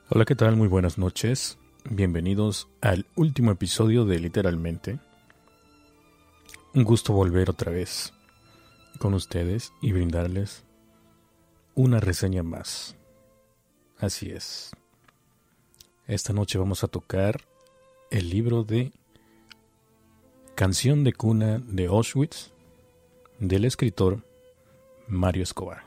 Hola, ¿qué tal? Muy buenas noches. Bienvenidos al último episodio de Literalmente. Un gusto volver otra vez con ustedes y brindarles una reseña más. Así es. Esta noche vamos a tocar el libro de Canción de cuna de Auschwitz del escritor Mario Escobar.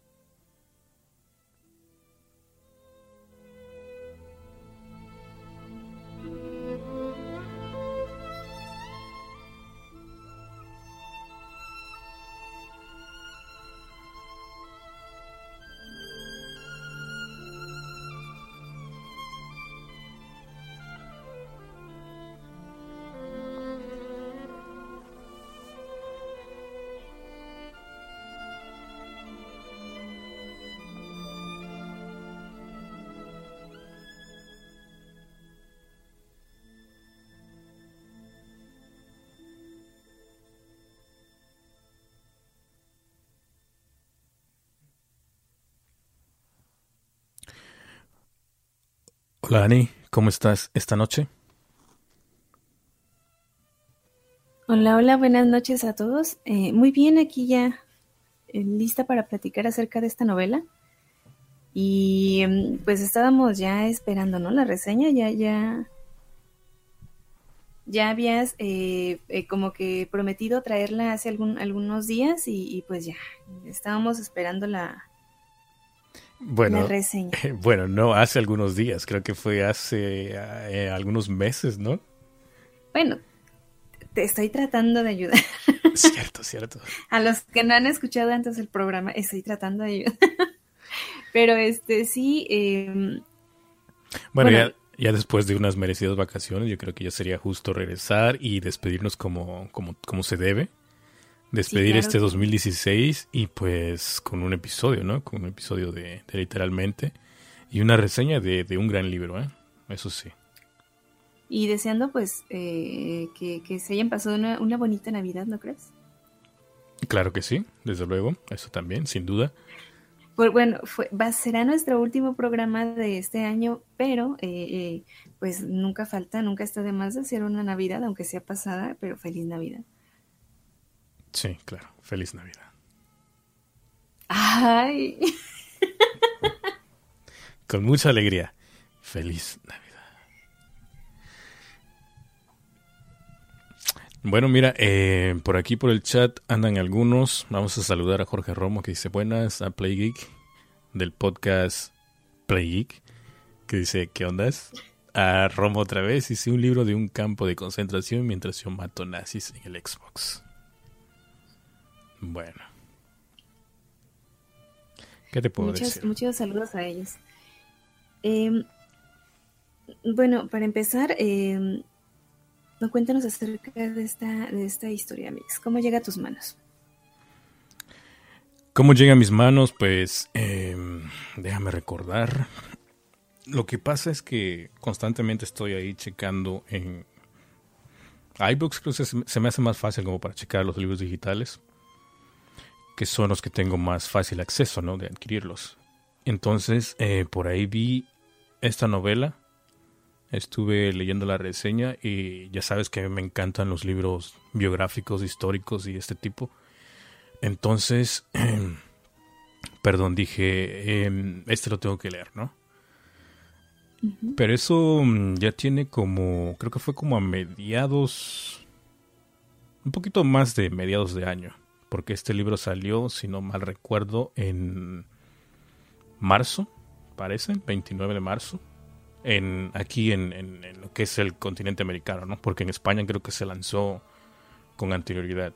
Hola Ani, ¿cómo estás esta noche? Hola, hola, buenas noches a todos. Muy bien, aquí ya lista para platicar acerca de esta novela. Y pues estábamos ya esperando, ¿no? La reseña, ya habías como que prometido traerla hace algunos días y pues ya, estábamos esperando la Bueno, reseña. bueno, no hace algunos días, creo que fue hace algunos meses, ¿no? Bueno, te estoy tratando de ayudar. Cierto, cierto. A los que no han escuchado antes el programa, estoy tratando de ayudar. Pero sí, Bueno, bueno, ya después de unas merecidas vacaciones, yo creo que ya sería justo regresar y despedirnos como se debe. sí, Despedir claro este que 2016 y pues con un episodio, ¿no? Con un episodio de Literalmente y una reseña de un gran libro, ¿eh? Eso sí. y deseando pues que se hayan pasado una bonita Navidad, ¿no crees? Claro que sí, desde luego, eso también, sin duda. Pues bueno, será nuestro último programa de este año, pero pues nunca falta, nunca está de más de hacer una Navidad, aunque sea pasada, pero feliz Navidad. Sí, claro. Feliz Navidad. Ay, Con mucha alegría. Feliz Navidad. Bueno, mira, por aquí por el chat andan algunos. Vamos a saludar a Jorge Romo que dice buenas, a Play Geek del podcast Play Geek que dice ¿qué ondas? A Romo otra vez hice un libro de un campo de concentración mientras yo mato nazis en el Xbox. Bueno, ¿qué te puedo decir? muchos saludos a ellos. Eh, bueno, para empezar, no, cuéntanos acerca de esta historia, Mix. ¿Cómo llega a tus manos? ¿Cómo llega a mis manos? Pues déjame recordar. Lo que pasa es que constantemente estoy ahí checando en iBooks, creo que se me hace más fácil como para checar los libros digitales, que son los que tengo más fácil acceso, ¿no? De adquirirlos. Entonces, por ahí vi esta novela, estuve leyendo la reseña y ya sabes que me encantan los libros biográficos, históricos y este tipo. Entonces, perdón, dije, este lo tengo que leer, ¿no? Ujú. Pero eso ya tiene como, creo que fue como a mediados, un poquito más de mediados de año, porque este libro salió, si no mal recuerdo, en marzo, parece, 29 de marzo, aquí en lo que es el continente americano, ¿no? Porque en España creo que se lanzó con anterioridad.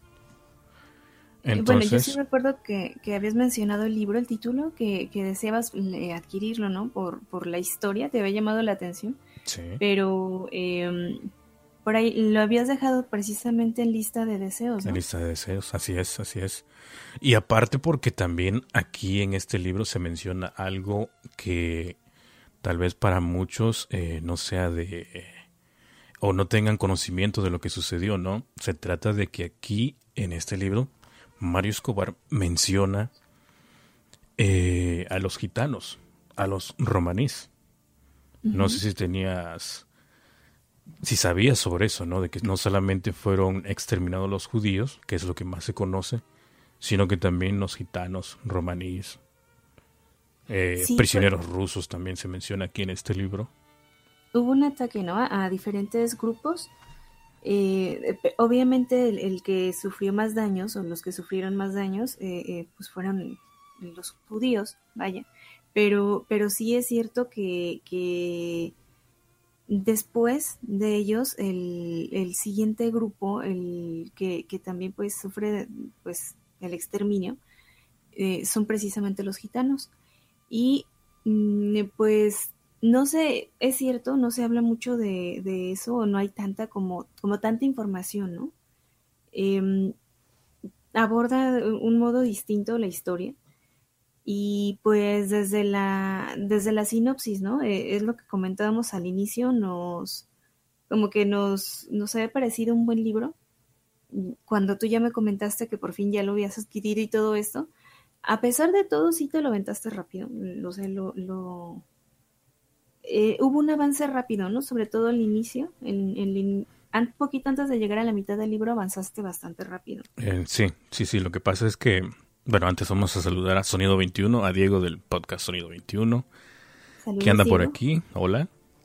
Bueno, yo sí Entonces, recuerdo que habías mencionado el libro, el título, que deseabas adquirirlo, ¿no? Por la historia, te había llamado la atención, sí, pero por ahí lo habías dejado precisamente en lista de deseos, en ¿no? lista de deseos, así es, así es. Y aparte porque también aquí en este libro se menciona algo que tal vez para muchos no sea o no tengan conocimiento de lo que sucedió, ¿no? Se trata de que aquí en este libro Mario Escobar menciona a los gitanos, a los romaníes. No Ujú. sé si sabías sobre eso, ¿no? De que no solamente fueron exterminados los judíos, que es lo que más se conoce, sino que también los gitanos, romaníes, Sí, prisioneros rusos también se menciona aquí en este libro. hubo un ataque, ¿no? A diferentes grupos. Obviamente el que sufrió más daños o los que sufrieron más daños pues fueron los judíos, vaya. Pero sí es cierto que después de ellos el siguiente grupo, el que también pues sufre pues el exterminio, son precisamente los gitanos. Y pues no sé, es cierto, no se habla mucho de eso, o no hay tanta como tanta información, ¿no? Eh, Aborda de un modo distinto la historia. Y pues desde la sinopsis, ¿no? Es lo que comentábamos al inicio, como que nos había parecido un buen libro. Cuando tú ya me comentaste que por fin ya lo habías adquirido y todo esto, a pesar de todo, sí te lo aventaste rápido. O sea, hubo un avance rápido, ¿no? Sobre todo al inicio, un poquito antes de llegar a la mitad del libro avanzaste bastante rápido. Sí, lo que pasa es que, bueno, antes vamos a saludar a Sonido 21, a Diego del podcast Sonido 21, que Saludos, anda por Diego. aquí, hola.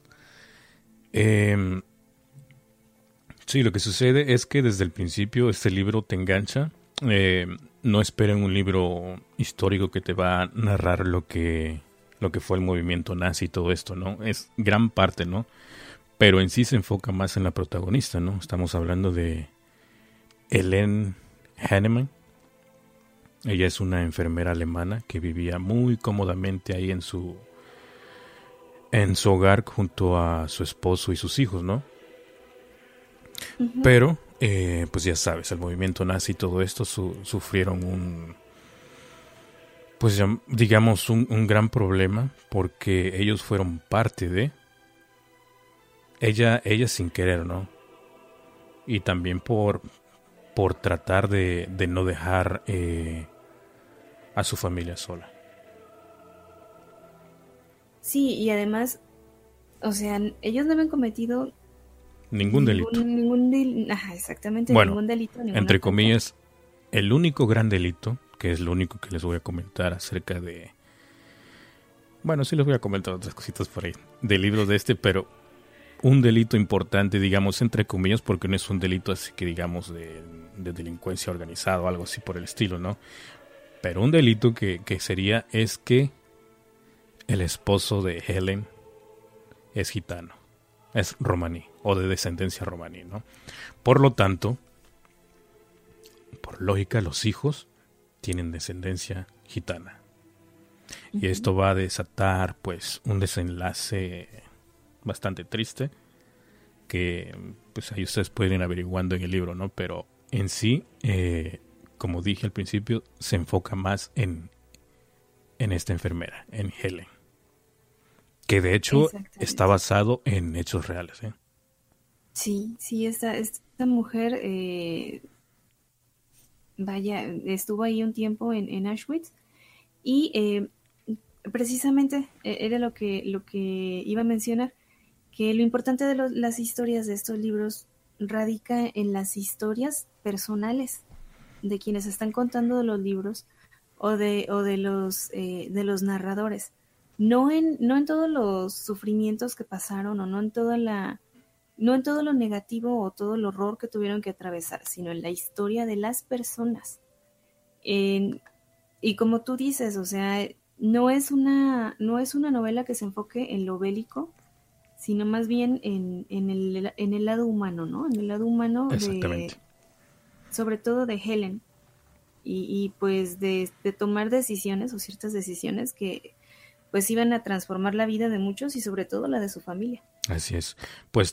Eh, sí, lo que sucede es que desde el principio este libro te engancha. Eh, no esperen un libro histórico que te va a narrar lo que fue el movimiento nazi y todo esto, ¿no? Es gran parte, ¿no? Pero en sí se enfoca más en la protagonista, ¿no? Estamos hablando de Helen Hanneman. Ella es una enfermera alemana que vivía muy cómodamente ahí en su hogar junto a su esposo y sus hijos, ¿no? Ujú. Pero, pues ya sabes, el movimiento nazi y todo esto sufrieron pues digamos, un gran problema porque ellos fueron parte de ella sin querer, ¿no? Y también por tratar de no dejar a su familia sola. Sí, y además, o sea, ellos no habían cometido Ningún delito. ajá, exactamente, Bueno, ningún delito, ningún entre ataque. comillas, el único gran delito, que es lo único que les voy a comentar acerca de... Bueno, sí les voy a comentar otras cositas por ahí, del libro de este, pero un delito importante, digamos, entre comillas, porque no es un delito así que digamos de delincuencia organizada o algo así por el estilo, ¿no? Pero un delito que sería es que el esposo de Helen es gitano, es romaní o de descendencia romaní, ¿no? Por lo tanto, por lógica, los hijos tienen descendencia gitana. Y Ujú. esto va a desatar, pues, un desenlace bastante triste que, pues, ahí ustedes pueden ir averiguando en el libro, ¿no? Pero en sí, como dije al principio, se enfoca más en esta enfermera, en Helen, que de hecho está Exactamente. basado en hechos reales, ¿eh? Sí, sí, esta mujer, vaya, estuvo ahí un tiempo en Auschwitz y precisamente era lo que iba a mencionar, que lo importante de las historias de estos libros radica en las historias personales de quienes están contando los libros o de los narradores. No en todos los sufrimientos que pasaron o no en todo lo negativo o todo el horror que tuvieron que atravesar, sino en la historia de las personas. En- y como tú dices, o sea, no es una novela que se enfoque en lo bélico, sino más bien en el lado humano, ¿no? En el lado humano Exactamente. sobre todo de Helen, y pues de tomar decisiones o ciertas decisiones que pues iban a transformar la vida de muchos y sobre todo la de su familia. Así es. Pues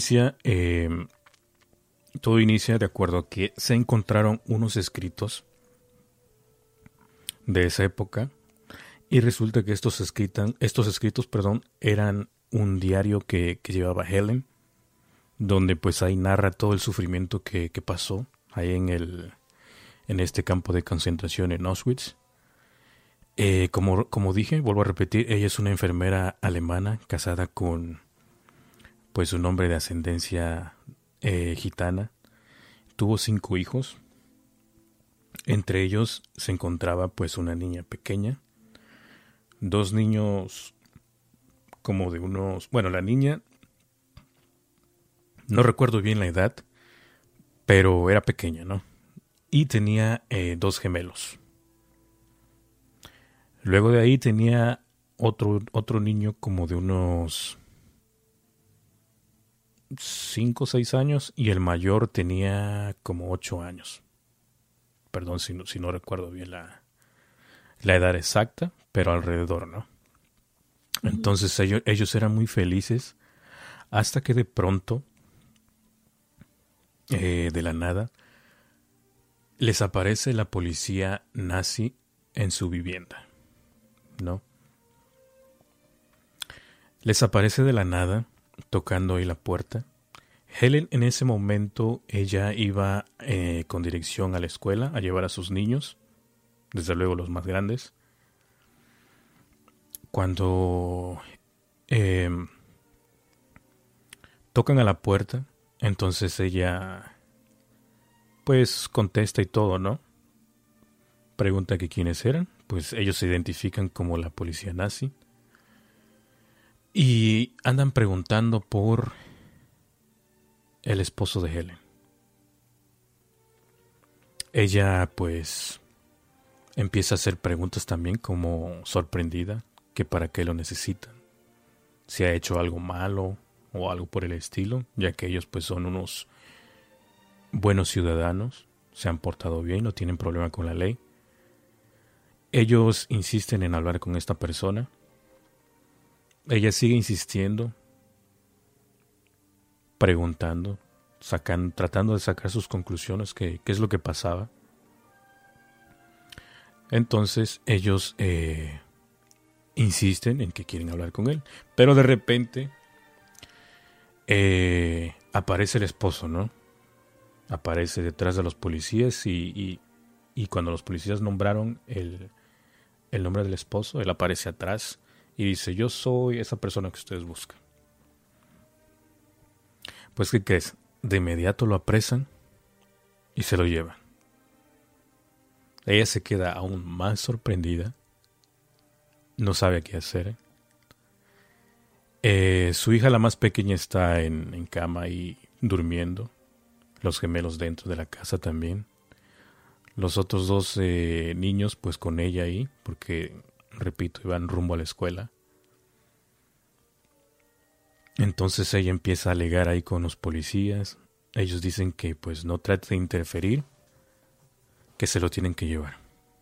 todo inicia de acuerdo a que se encontraron unos escritos de esa época y resulta que estos escritos, perdón, eran un diario que llevaba Helen, donde pues ahí narra todo el sufrimiento que pasó ahí en este campo de concentración en Auschwitz. Como dije, vuelvo a repetir, ella es una enfermera alemana casada con pues un hombre de ascendencia gitana. Tuvo 5 hijos. Entre ellos se encontraba pues una niña pequeña, 2 niños como de unos... Bueno, la niña, no recuerdo bien la edad, pero era pequeña, ¿no? Y tenía 2 gemelos. Luego de ahí tenía otro niño como de unos 5 o 6 años y el mayor tenía como 8 años. Perdón si no recuerdo bien la edad exacta, pero alrededor, ¿no? Entonces ellos eran muy felices hasta que de pronto, de la nada, les aparece la policía nazi en su vivienda, ¿no? Les aparece de la nada, tocando ahí la puerta. Helen en ese momento, ella iba con dirección a la escuela a llevar a sus niños, desde luego los más grandes. Cuando tocan a la puerta, entonces ella pues contesta y todo, ¿no? Pregunta que quiénes eran, pues ellos se identifican como la policía nazi y andan preguntando por el esposo de Helen. Ella pues empieza a hacer preguntas también como sorprendida, que para qué lo necesitan, si ha hecho algo malo o algo por el estilo, ya que ellos pues son unos buenos ciudadanos, se han portado bien, no tienen problema con la ley. Ellos insisten en hablar con esta persona. Ella sigue insistiendo, preguntando, tratando de sacar sus conclusiones, qué es lo que pasaba. Entonces ellos insisten en que quieren hablar con él, pero de repente aparece el esposo, ¿no? Aparece detrás de los policías y cuando los policías nombraron el nombre del esposo, él aparece atrás y dice: yo soy esa persona que ustedes buscan. Pues, ¿qué crees? De inmediato lo apresan y se lo llevan. Ella se queda aún más sorprendida, no sabe qué hacer. Su hija, la más pequeña, está en cama y durmiendo. Los gemelos dentro de la casa también. Los otros 2 niños pues con ella ahí, porque, repito, iban rumbo a la escuela. Entonces ella empieza a alegar ahí con los policías. Ellos dicen que pues no trate de interferir, que se lo tienen que llevar.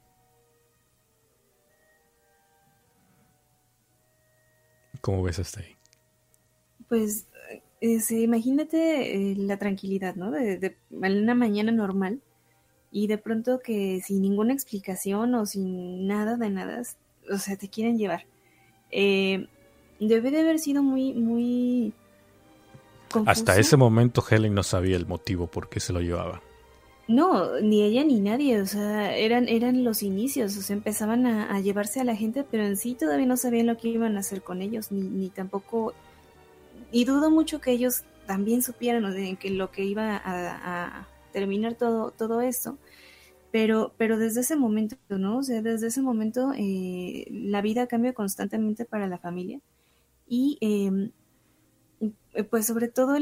¿Cómo ves hasta ahí? Pues imagínate la tranquilidad, ¿no? De una mañana normal y de pronto que sin ninguna explicación o sin nada de nada, o sea, te quieren llevar. Debe de haber sido muy, muy confuso. Hasta ese momento Helen no sabía el motivo por qué se lo llevaba. No, ni ella ni nadie, o sea, eran los inicios, o sea, empezaban a llevarse a la gente, pero en sí todavía no sabían lo que iban a hacer con ellos, ni tampoco, y dudo mucho que ellos también supieran, o sea, que lo que iba a terminar todo esto, pero desde ese momento, ¿no? O sea, desde ese momento la vida cambia constantemente para la familia y pues sobre todo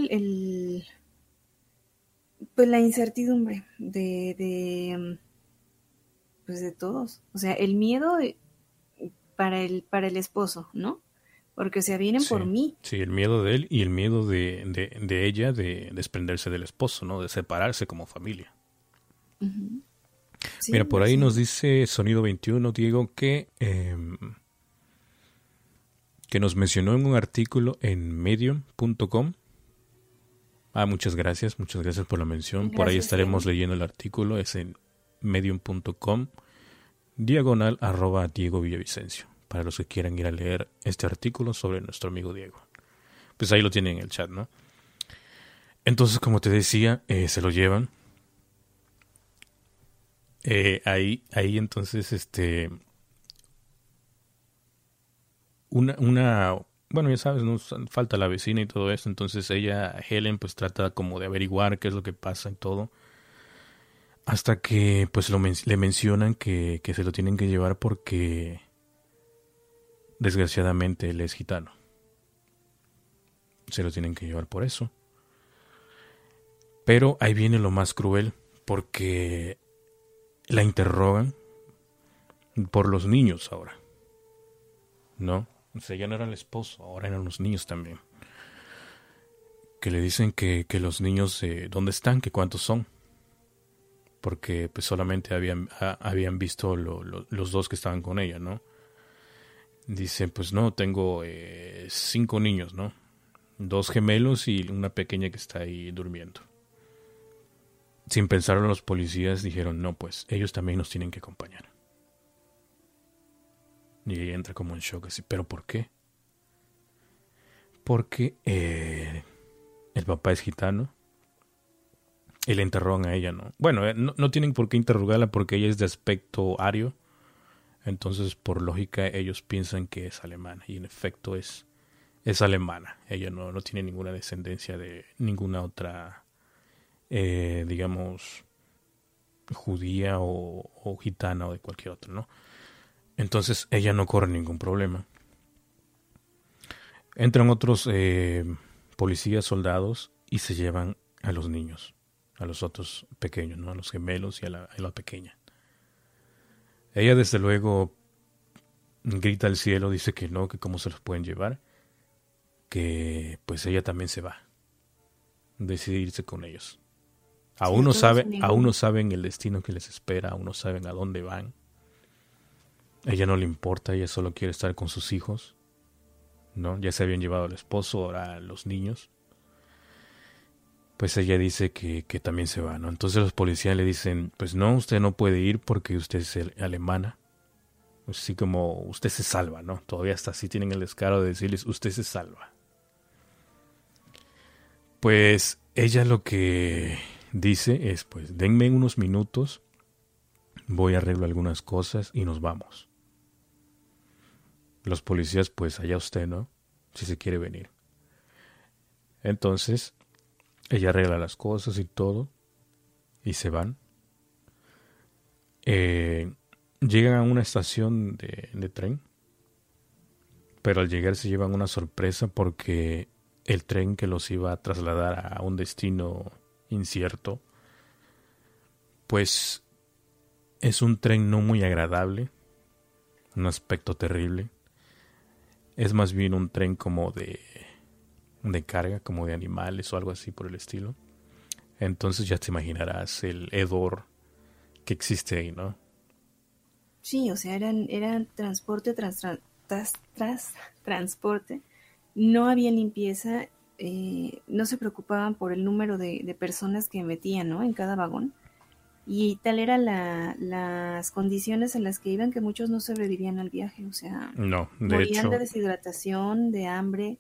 pues la incertidumbre pues de todos, o sea, el miedo para el esposo, ¿no? Porque, o sea, vienen Sí, por mí. sí, el miedo de él y el miedo de ella de desprenderse del esposo, ¿no? De separarse como familia. Uh-huh. Sí, Mira, por ahí sí. nos dice Sonido 21, Diego, que nos mencionó en un artículo en medium.com. Muchas gracias por la mención. Por ahí Gracias, estaremos Diego. leyendo el artículo, es en medium.com / Diego Villavicencio, para los que quieran ir a leer este artículo sobre nuestro amigo Diego. Pues ahí lo tienen en el chat, ¿no? Entonces, como te decía, se lo llevan. Ahí entonces, bueno, ya sabes, ¿no? Falta la vecina y todo eso, entonces Helen, pues trata como de averiguar qué es lo que pasa y todo, hasta que pues le mencionan que se lo tienen que llevar porque desgraciadamente él es gitano. Se lo tienen que llevar por eso. Pero ahí viene lo más cruel, porque la interrogan por los niños ahora, ¿no? O sea, ya no era el esposo, ahora eran los niños también. Que le dicen que los niños, ¿dónde están? Que cuántos son. Porque pues solamente habían visto los dos que estaban con ella, ¿no? Dicen, pues no, tengo 5 niños, ¿no? 2 gemelos y una pequeña que está ahí durmiendo. Sin pensarlo, los policías dijeron, no, pues ellos también nos tienen que acompañar. Y ella entra como en shock, así, ¿pero por qué? Porque el papá es gitano y le interrogan a ella, ¿no? Bueno, no tienen por qué interrogarla porque ella es de aspecto ario, entonces por lógica ellos piensan que es alemana y en efecto es alemana. Ella no tiene ninguna descendencia de ninguna otra, digamos, judía o gitana o de cualquier otro, ¿no? Entonces ella no corre ningún problema. Entran otros policías, soldados y se llevan a los niños, a los otros pequeños, ¿no? A los gemelos y a la pequeña. Ella desde luego grita al cielo, dice que no, que cómo se los pueden llevar, que pues ella también se va, decide irse con ellos. Aún no saben el destino que les espera, aún no saben a dónde van. Ella no le importa, ella solo quiere estar con sus hijos, ¿no? Ya se habían llevado al esposo, ahora a los niños. Pues ella dice que también se va, ¿no? Entonces los policías le dicen, pues no, usted no puede ir porque usted es alemana. Así como usted se salva, ¿no? Todavía hasta así tienen el descaro de decirles, usted se salva. Pues ella lo que dice es, pues denme unos minutos, voy a arreglar algunas cosas y nos vamos. Los policías, pues allá usted, ¿no? Si se quiere venir. Entonces, ella arregla las cosas y todo y se van. Llegan a una estación de tren, pero al llegar se llevan una sorpresa porque el tren que los iba a trasladar a un destino incierto, pues es un tren no muy agradable, un aspecto terrible. Es más bien un tren como de carga, como de animales o algo así por el estilo. Entonces ya te imaginarás el hedor que existe ahí, ¿no? Sí, o sea, eran transporte transporte. No había limpieza, no se preocupaban por el número de personas que metían, ¿no? En cada vagón. Y tal eran las condiciones en las que iban que muchos no sobrevivían al viaje, o sea, no, morían de deshidratación, de hambre,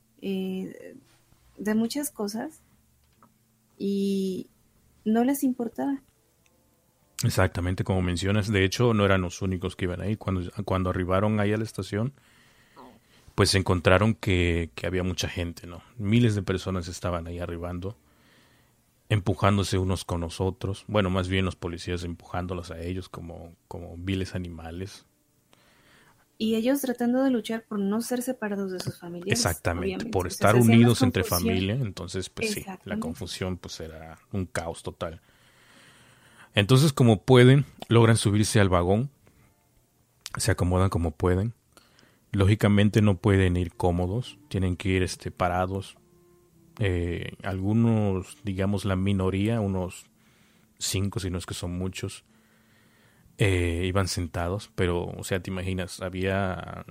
de muchas cosas y no les importaba. Exactamente como mencionas, de hecho no eran los únicos que iban ahí. Cuando arribaron ahí a la estación, pues se encontraron que había mucha gente, ¿no? Miles de personas estaban ahí arribando, empujándose unos con los otros. Bueno, más bien los policías empujándolos a ellos como viles animales. Y ellos tratando de luchar por no ser separados de sus familiares. Exactamente, obviamente. por O sea, estar se hacía unidos más entre confusión. familia. Entonces, pues sí, la confusión pues era un caos total. Entonces, como pueden, logran subirse al vagón, se acomodan como pueden. Lógicamente no pueden ir cómodos, tienen que ir parados. Algunos, digamos la minoría, unos 5 si no es que son muchos, iban sentados, pero, o sea, te imaginas, había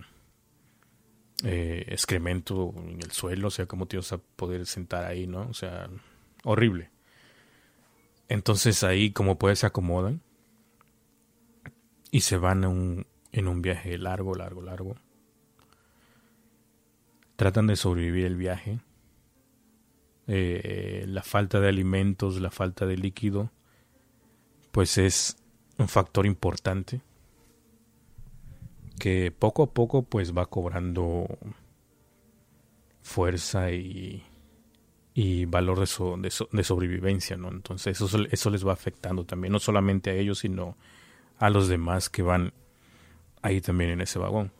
excremento en el suelo, o sea, ¿cómo te ibas a poder sentar ahí, no? O sea, horrible. Entonces ahí, como puede, se acomodan y se van en un viaje largo. Tratan de sobrevivir el viaje. La falta de alimentos, la falta de líquido, pues es un factor importante. que poco a poco pues va cobrando fuerza y valor de sobrevivencia, ¿no? Entonces eso les va afectando también, no solamente a ellos, sino a los demás que van ahí también en ese vagón.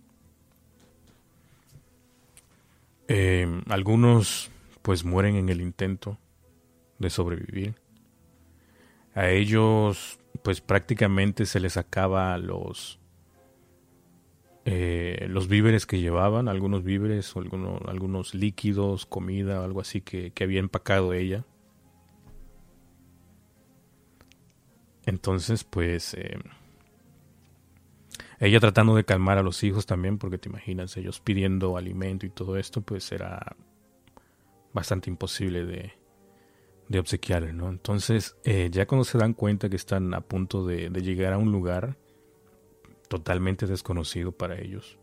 Algunos pues mueren en el intento de sobrevivir. A ellos pues prácticamente se les acaba los víveres que llevaban, algunos víveres o algunos líquidos, comida, algo así que había empacado ella. Entonces pues ella tratando de calmar a los hijos también, porque te imaginas, ellos pidiendo alimento y todo esto, pues era bastante imposible de obsequiarle, ¿no? Entonces, ya cuando se dan cuenta que están a punto de llegar a un lugar totalmente desconocido para ellos,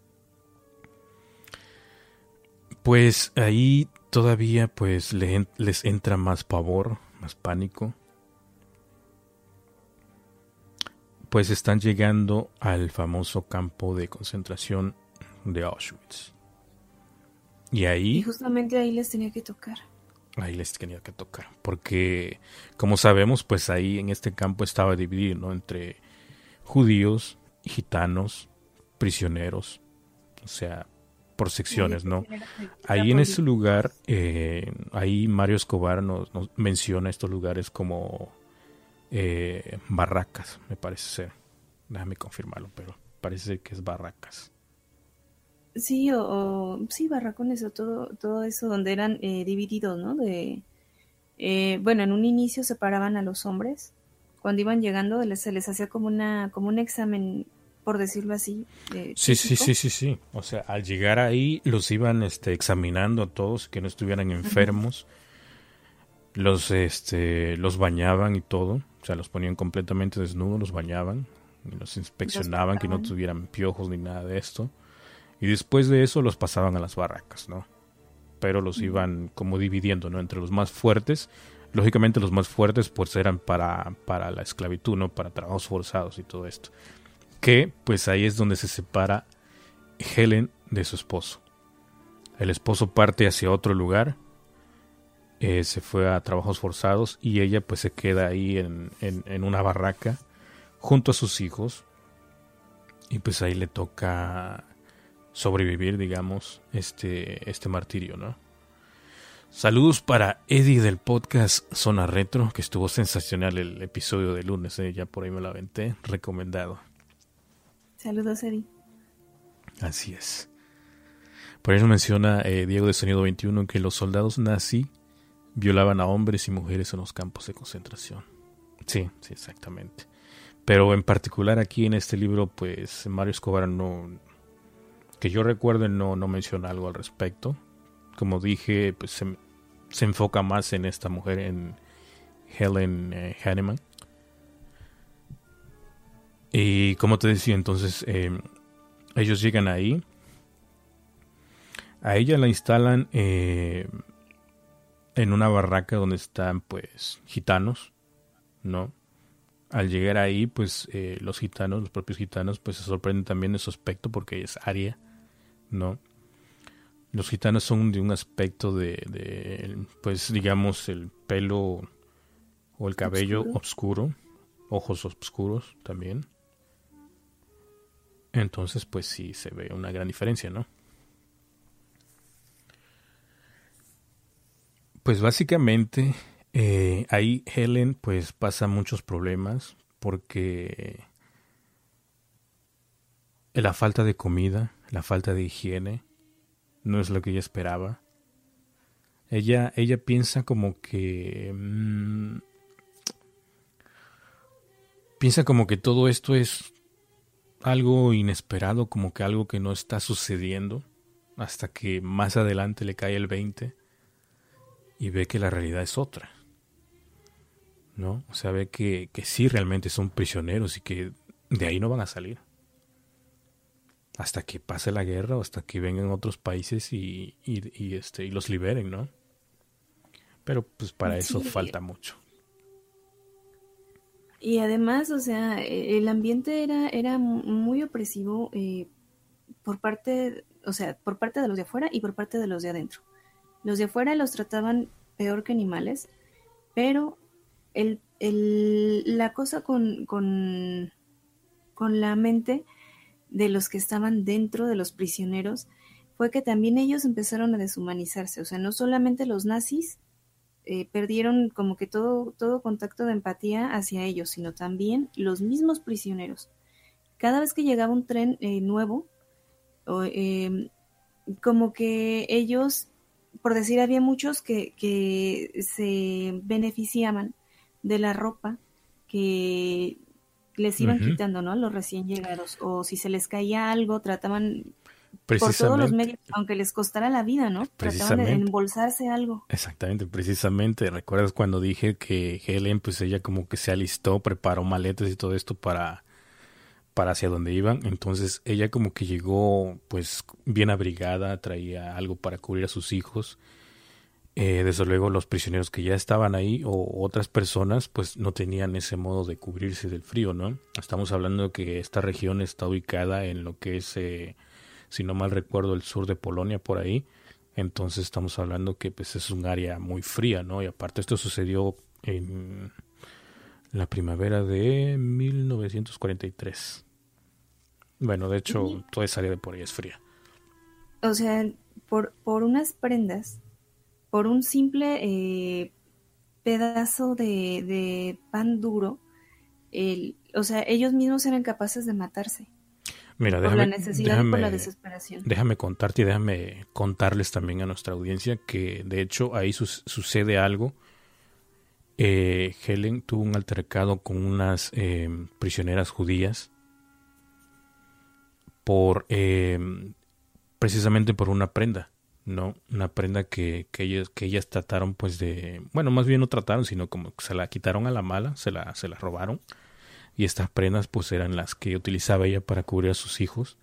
pues ahí todavía pues les entra más pavor, más pánico. Pues están llegando al famoso campo de concentración de Auschwitz. Y justamente ahí les tenía que tocar. Ahí les tenía que tocar. Porque, como sabemos, pues ahí en este campo estaba dividido, ¿no? Entre judíos, gitanos, prisioneros. O sea, por secciones, ¿no? Ahí en ese lugar, ahí Mario Escobar nos menciona estos lugares como barracas, me parece ser. Déjame confirmarlo, pero parece que es barracas. Sí, sí, barracones o todo eso donde eran divididos, ¿no? Bueno, en un inicio separaban a los hombres. Cuando iban llegando se les hacía como un examen, por decirlo así. Sí. O sea, al llegar ahí los iban examinando a todos, que no estuvieran enfermos. Los bañaban y todo. O sea, los ponían completamente desnudos, los bañaban. Y los inspeccionaban, que no tuvieran piojos ni nada de esto. Y después de eso los pasaban a las barracas, ¿no? Pero los iban como dividiendo, ¿no? Entre los más fuertes. Lógicamente los más fuertes pues eran para la esclavitud, ¿no? Para trabajos forzados y todo esto. Que pues ahí es donde se separa Helen de su esposo. El esposo parte hacia otro lugar. Se fue a trabajos forzados y ella pues se queda ahí en una barraca junto a sus hijos. Y pues ahí le toca sobrevivir, digamos, este martirio, ¿no? Saludos para Eddie del podcast Zona Retro, que estuvo sensacional el episodio de lunes, ya por ahí me lo aventé, recomendado. Saludos, Eddie. Así es. Por eso menciona Diego de Sonido 21 que los soldados nazi violaban a hombres y mujeres en los campos de concentración. Sí, exactamente. Pero en particular aquí en este libro, pues Mario Escobar no... Que yo recuerde no menciona algo al respecto. Como dije, pues se enfoca más en esta mujer, en Helen Hanneman. Y como te decía, entonces ellos llegan ahí. A ella la instalan en una barraca donde están pues gitanos, ¿no? Al llegar ahí, pues los propios gitanos, pues se sorprenden también de su aspecto porque ella es aria, ¿no? Los gitanos son de un aspecto pues digamos el pelo o el cabello oscuro, ojos oscuros también. Entonces pues sí se ve una gran diferencia, ¿no? Pues básicamente ahí Helen pues pasa muchos problemas porque la falta de comida, la falta de higiene no es lo que ella esperaba. Ella piensa como que piensa como que todo esto es algo inesperado, como que algo que no está sucediendo, hasta que más adelante le cae el 20 y ve que la realidad es otra, ¿no? O sea, ve que sí realmente son prisioneros y que de ahí no van a salir hasta que pase la guerra o hasta que vengan otros países y los liberen, ¿no? Pero pues para eso falta mucho. Y además, o sea, el ambiente era muy opresivo por parte, o sea, por parte de los de afuera y por parte de los de adentro. Los de afuera los trataban peor que animales, pero la cosa con la mente de los que estaban dentro de los prisioneros fue que también ellos empezaron a deshumanizarse. O sea, no solamente los nazis perdieron como que todo contacto de empatía hacia ellos, sino también los mismos prisioneros. Cada vez que llegaba un tren nuevo, o, como que ellos, por decir, había muchos que se beneficiaban de la ropa que les iban Ujú. quitando, ¿no? A los recién llegados. O si se les caía algo, trataban por todos los Precisamente, medios, aunque les costara la vida, ¿no? Trataban de precisamente, embolsarse algo. exactamente, precisamente. ¿Recuerdas cuando dije que Helen, pues ella como que se alistó, preparó maletas y todo esto para hacia donde iban? Entonces ella como que llegó pues bien abrigada, traía algo para cubrir a sus hijos. Desde luego los prisioneros que ya estaban ahí o otras personas pues no tenían ese modo de cubrirse del frío, ¿no? Estamos hablando de que esta región está ubicada en lo que es, si no mal recuerdo, el sur de Polonia por ahí. Entonces estamos hablando que pues es un área muy fría, ¿no? Y aparte esto sucedió en la primavera de 1943. Bueno, de hecho, Y, toda esa área de por ahí es fría. o sea, por unas prendas, por un simple pedazo de pan duro, o sea, ellos mismos eran capaces de matarse Mira, por la necesidad y por la desesperación. déjame contarte y déjame contarles también a nuestra audiencia que de hecho ahí sucede algo. Helen tuvo un altercado con unas prisioneras judías por precisamente por una prenda, ¿no? Una prenda que ellas trataron pues de, bueno, más bien no trataron, sino como que se la quitaron a la mala, se la robaron. Y estas prendas pues eran las que utilizaba ella para cubrir a sus hijos.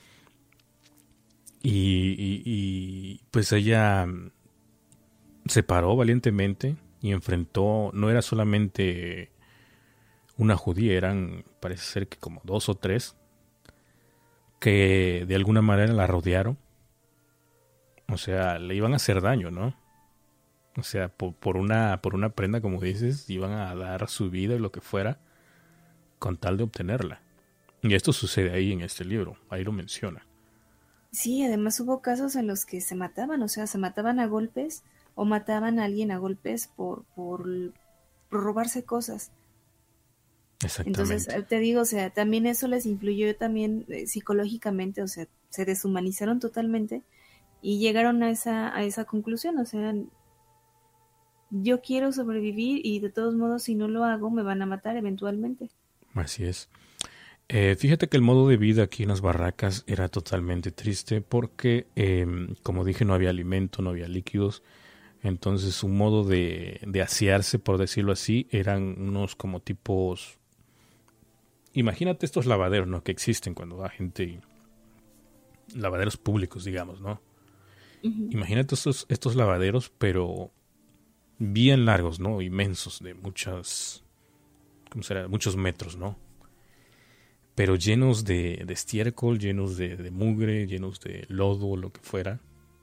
Pues ella se paró valientemente y enfrentó, no era solamente una judía, eran parece ser que como dos o tres que de alguna manera la rodearon. O sea, le iban a hacer daño, ¿no? O sea, por una prenda, como dices, iban a dar su vida y lo que fuera con tal de obtenerla. Y esto sucede ahí en este libro, ahí lo menciona. Sí, además hubo casos en los que se mataban, o sea, se mataban a golpes o mataban a alguien a golpes por robarse cosas. Entonces, Exactamente. te digo, o sea, también eso les influyó también psicológicamente, o sea, se deshumanizaron totalmente y llegaron a esa conclusión, o sea, yo quiero sobrevivir y de todos modos si no lo hago me van a matar eventualmente. Así es. Fíjate que el modo de vida aquí en las barracas era totalmente triste porque, como dije, no había alimento, no había líquidos. Entonces su modo de asearse, por decirlo así, eran unos como tipos... Imagínate estos lavaderos, ¿no? Que existen cuando va gente... Lavaderos públicos, digamos, ¿no? Ujú. Imagínate estos lavaderos, pero bien largos, ¿no? Inmensos, de muchas... ¿Cómo será? Muchos metros, ¿no? Pero llenos de estiércol, llenos de mugre, llenos de lodo, lo que fuera.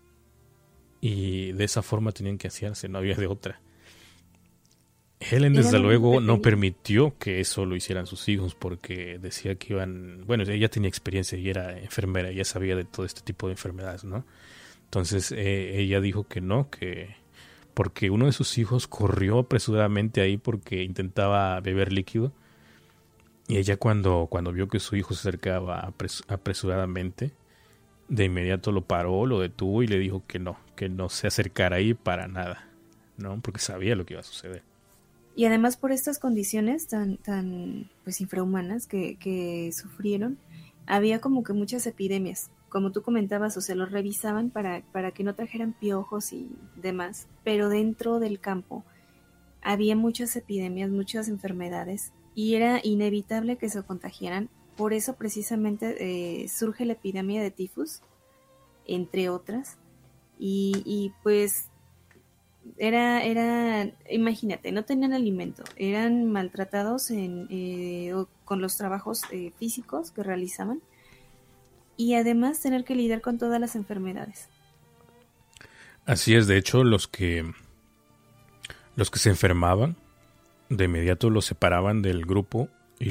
Y de esa forma tenían que asearse, no había de otra. Helen, Eran desde un luego, no entretenimiento. permitió que eso lo hicieran sus hijos porque decía que iban... Bueno, ella tenía experiencia y era enfermera, ella sabía de todo este tipo de enfermedades, ¿no? Entonces ella dijo que no, que... Porque uno de sus hijos corrió apresuradamente ahí porque intentaba beber líquido. Y ella cuando vio que su hijo se acercaba apresuradamente, de inmediato lo paró, lo detuvo y le dijo que no se acercara ahí para nada, ¿no? Porque sabía lo que iba a suceder. Y además por estas condiciones tan pues infrahumanas que sufrieron, había como que muchas epidemias. Como tú comentabas, o sea, los revisaban para que no trajeran piojos y demás, pero dentro del campo había muchas epidemias, muchas enfermedades, y era inevitable que se contagiaran. Por eso precisamente surge la epidemia de tifus, entre otras, y pues imagínate, no tenían alimento, eran maltratados con los trabajos físicos que realizaban y además tener que lidiar con todas las enfermedades. Así es, de hecho, los que se enfermaban, de inmediato los separaban del grupo y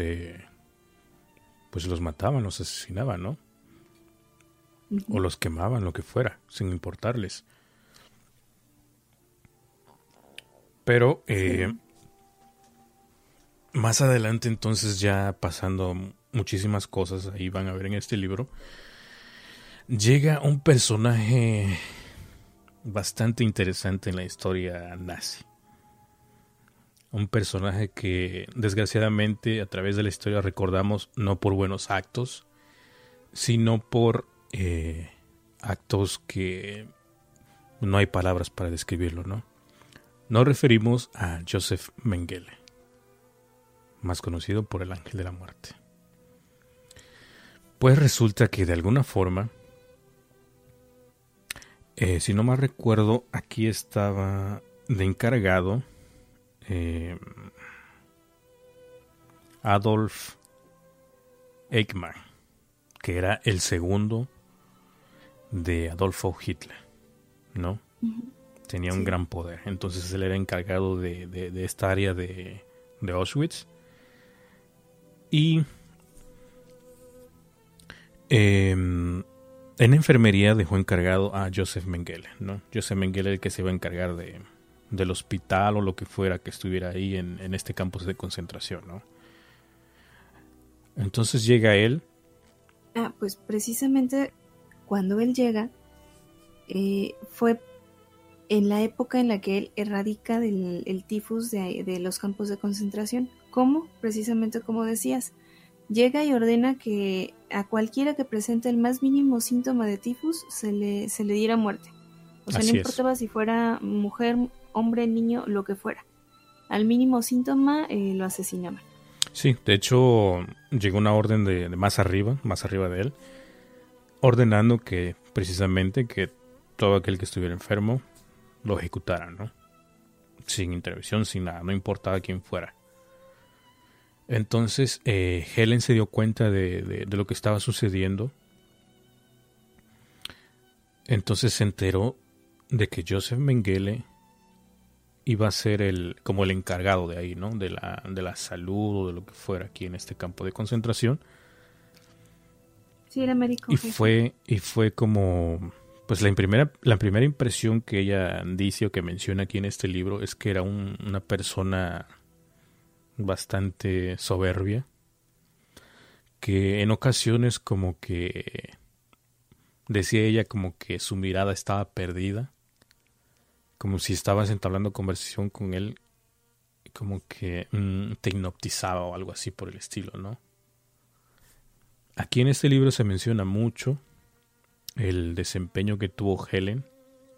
pues los mataban, los asesinaban, ¿no? O los quemaban, lo que fuera, sin importarles. Pero más adelante, entonces, ya pasando muchísimas cosas, ahí van a ver en este libro, llega un personaje bastante interesante en la historia nazi. Un personaje que desgraciadamente a través de la historia recordamos no por buenos actos, sino por actos que no hay palabras para describirlo, ¿no? Nos referimos a Joseph Mengele, más conocido por el Ángel de la Muerte. Pues resulta que de alguna forma, si no mal recuerdo, aquí estaba de encargado Adolf Eichmann, que era el segundo de Adolfo Hitler, ¿no? Uh-huh. Tenía un gran poder. Entonces él era encargado de esta área de Auschwitz. Y en enfermería dejó encargado a Joseph Mengele, ¿no? Joseph Mengele, el que se iba a encargar del hospital o lo que fuera que estuviera ahí en este campo de concentración, ¿no? Entonces llega él. Pues precisamente cuando él llega, fue en la época en la que él erradica el tifus de los campos de concentración. ¿Cómo? Precisamente como decías, llega y ordena que a cualquiera que presente el más mínimo síntoma de tifus se le diera muerte. O sea, no importaba si fuera mujer, hombre, niño, lo que fuera. Al mínimo síntoma lo asesinaban. Sí, de hecho llegó una orden de más arriba de él, ordenando que precisamente que todo aquel que estuviera enfermo lo ejecutaran, ¿no? Sin intervención, sin nada, no importaba quién fuera. Entonces Helen se dio cuenta de lo que estaba sucediendo. Entonces se enteró de que Joseph Mengele iba a ser como el encargado de ahí, ¿no? De la salud o de lo que fuera aquí en este campo de concentración. Sí, era médico. Y fue como, pues la primera impresión que ella dice o que menciona aquí en este libro es que era una persona bastante soberbia, que en ocasiones como que decía ella como que su mirada estaba perdida, como si estabas entablando conversación con él, como que te hipnotizaba o algo así por el estilo, ¿no? Aquí en este libro se menciona mucho el desempeño que tuvo Helen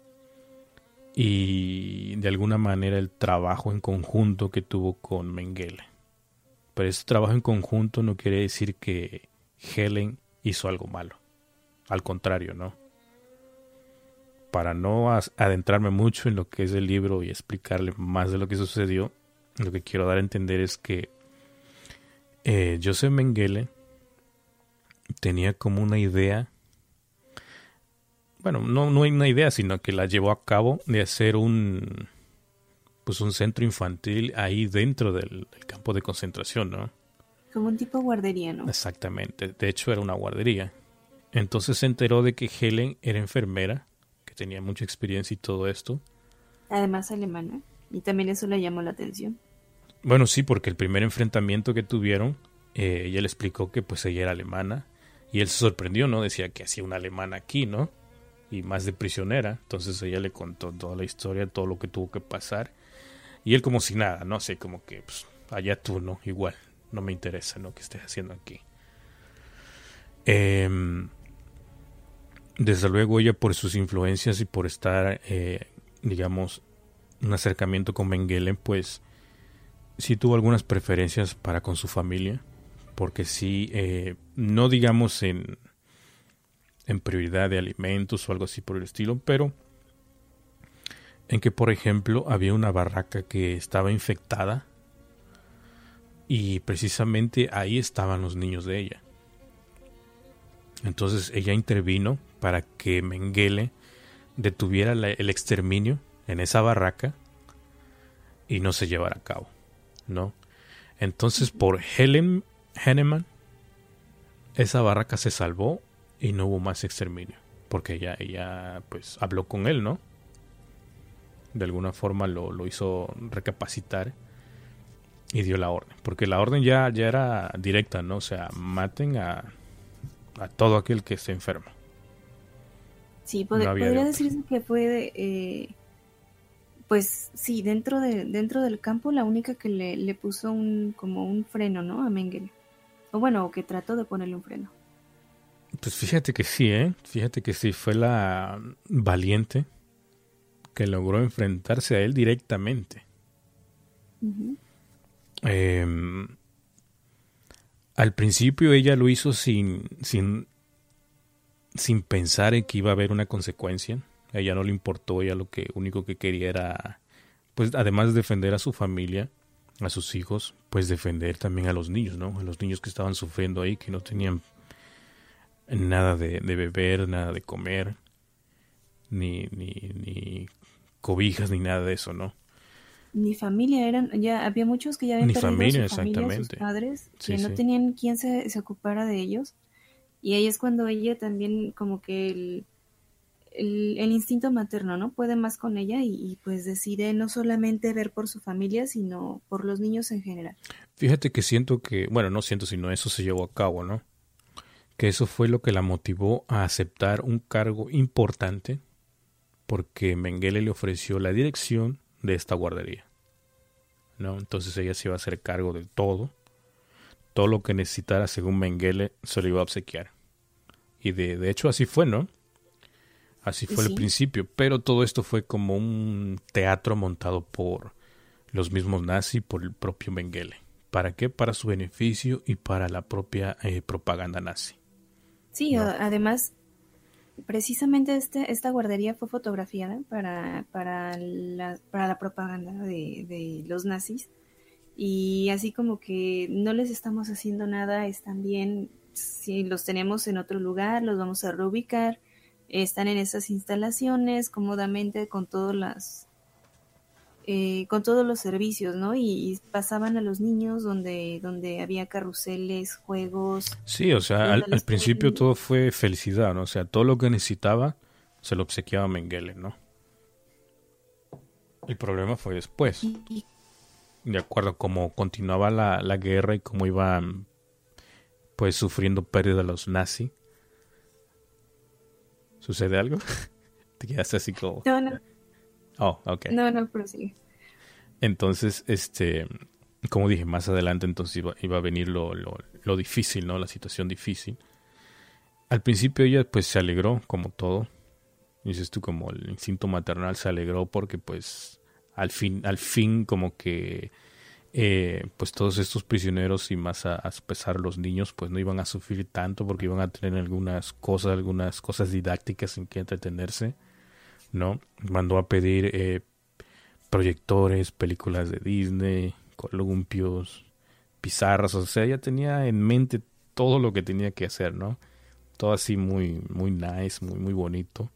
y de alguna manera el trabajo en conjunto que tuvo con Mengele. Pero ese trabajo en conjunto no quiere decir que Helen hizo algo malo. Al contrario, ¿no? Para no adentrarme mucho en lo que es el libro y explicarle más de lo que sucedió, lo que quiero dar a entender es que Joseph Mengele tenía como una idea, bueno, no hay una idea, sino que la llevó a cabo de hacer un centro infantil ahí dentro del campo de concentración, ¿no? Como un tipo guardería, ¿no? Exactamente, de hecho era una guardería. Entonces se enteró de que Helen era enfermera, que tenía mucha experiencia y todo esto. Además alemana, y también eso le llamó la atención. Bueno, sí, porque el primer enfrentamiento que tuvieron, ella le explicó que pues ella era alemana, y él se sorprendió, ¿no? Decía que hacía una alemana aquí, ¿no? Y más de prisionera. Entonces ella le contó toda la historia, todo lo que tuvo que pasar. Y él como si nada, ¿no? Así como que, pues, allá tú, ¿no? Igual, no me interesa, ¿no? ¿Qué estés haciendo aquí? Desde luego ella por sus influencias y por estar, digamos, un acercamiento con Mengele, pues, sí tuvo algunas preferencias para con su familia. Porque sí, no digamos en prioridad de alimentos o algo así por el estilo, pero en que, por ejemplo, había una barraca que estaba infectada y precisamente ahí estaban los niños de ella. Entonces ella intervino para que Mengele detuviera el exterminio en esa barraca y no se llevara a cabo, ¿no? Entonces por Helen Henneman esa barraca se salvó y no hubo más exterminio, porque ella pues habló con él, ¿no? De alguna forma lo hizo recapacitar y dio la orden, porque la orden ya era directa, ¿no? O sea, maten a todo aquel que esté enfermo. Sí, podría decirse que fue, pues sí, dentro del campo la única que le puso como un freno, ¿no? A Mengele. O bueno, que trató de ponerle un freno. Pues fíjate que sí, fíjate que sí, fue la valiente que logró enfrentarse a él directamente. Uh-huh. Al principio ella lo hizo sin pensar en que iba a haber una consecuencia. A ella no le importó, ella lo único que quería era, pues además de defender a su familia, a sus hijos, pues defender también a los niños, ¿no? A los niños que estaban sufriendo ahí, que no tenían nada de beber, nada de comer, ni cobijas, ni nada de eso, ¿no? Ni familia, ya había muchos que ya habían perdido familia, a su familia, sus padres, sí, que no tenían quien se ocupara de ellos. Y ahí es cuando ella también como que el instinto materno, ¿no? Puede más con ella y pues decide no solamente ver por su familia, sino por los niños en general. Fíjate que siento que, bueno, no siento, sino eso se llevó a cabo, ¿no? Que eso fue lo que la motivó a aceptar un cargo importante, porque Mengele le ofreció la dirección de esta guardería, ¿no? Entonces ella se iba a hacer cargo de todo lo que necesitara, según Mengele, se lo iba a obsequiar. Y de hecho así fue, ¿no? Así fue al principio, pero todo esto fue como un teatro montado por los mismos nazis, por el propio Mengele. ¿Para qué? Para su beneficio y para la propia propaganda nazi. Sí, ¿no? Además, precisamente esta guardería fue fotografiada para la propaganda de los nazis. Y así como que no les estamos haciendo nada, están bien, si los tenemos en otro lugar, los vamos a reubicar, están en esas instalaciones cómodamente con todos los servicios, ¿no? Y pasaban a los niños donde había carruseles, juegos. Sí, o sea, al principio todo fue felicidad, ¿no? O sea, todo lo que necesitaba se lo obsequiaba Mengele, ¿no? El problema fue después. De acuerdo a cómo continuaba la guerra y cómo iban pues sufriendo pérdida los nazis. ¿Sucede algo? Te quedaste así como... No. Oh, ok. No, pero sí. Entonces, como dije, más adelante entonces iba a venir lo difícil, ¿no? La situación difícil. Al principio ella pues se alegró, como todo. Dices tú, como el instinto maternal se alegró porque pues al fin como que pues todos estos prisioneros y más a pesar los niños pues no iban a sufrir tanto porque iban a tener algunas cosas didácticas en que entretenerse, ¿no? Mandó a pedir proyectores, películas de Disney, columpios, pizarras, o sea, ella tenía en mente todo lo que tenía que hacer, ¿no? Todo así muy, muy nice, muy, muy bonito.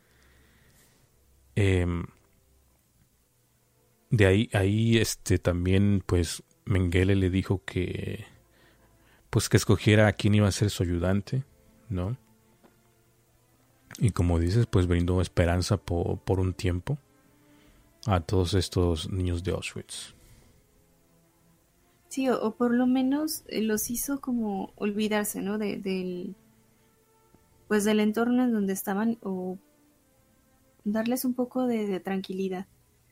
De ahí también pues Mengele le dijo que pues que escogiera a quién iba a ser su ayudante, ¿no? Y como dices, pues brindó esperanza por un tiempo a todos estos niños de Auschwitz. Sí, o por lo menos los hizo como olvidarse, ¿no? Del entorno en donde estaban, o darles un poco de tranquilidad.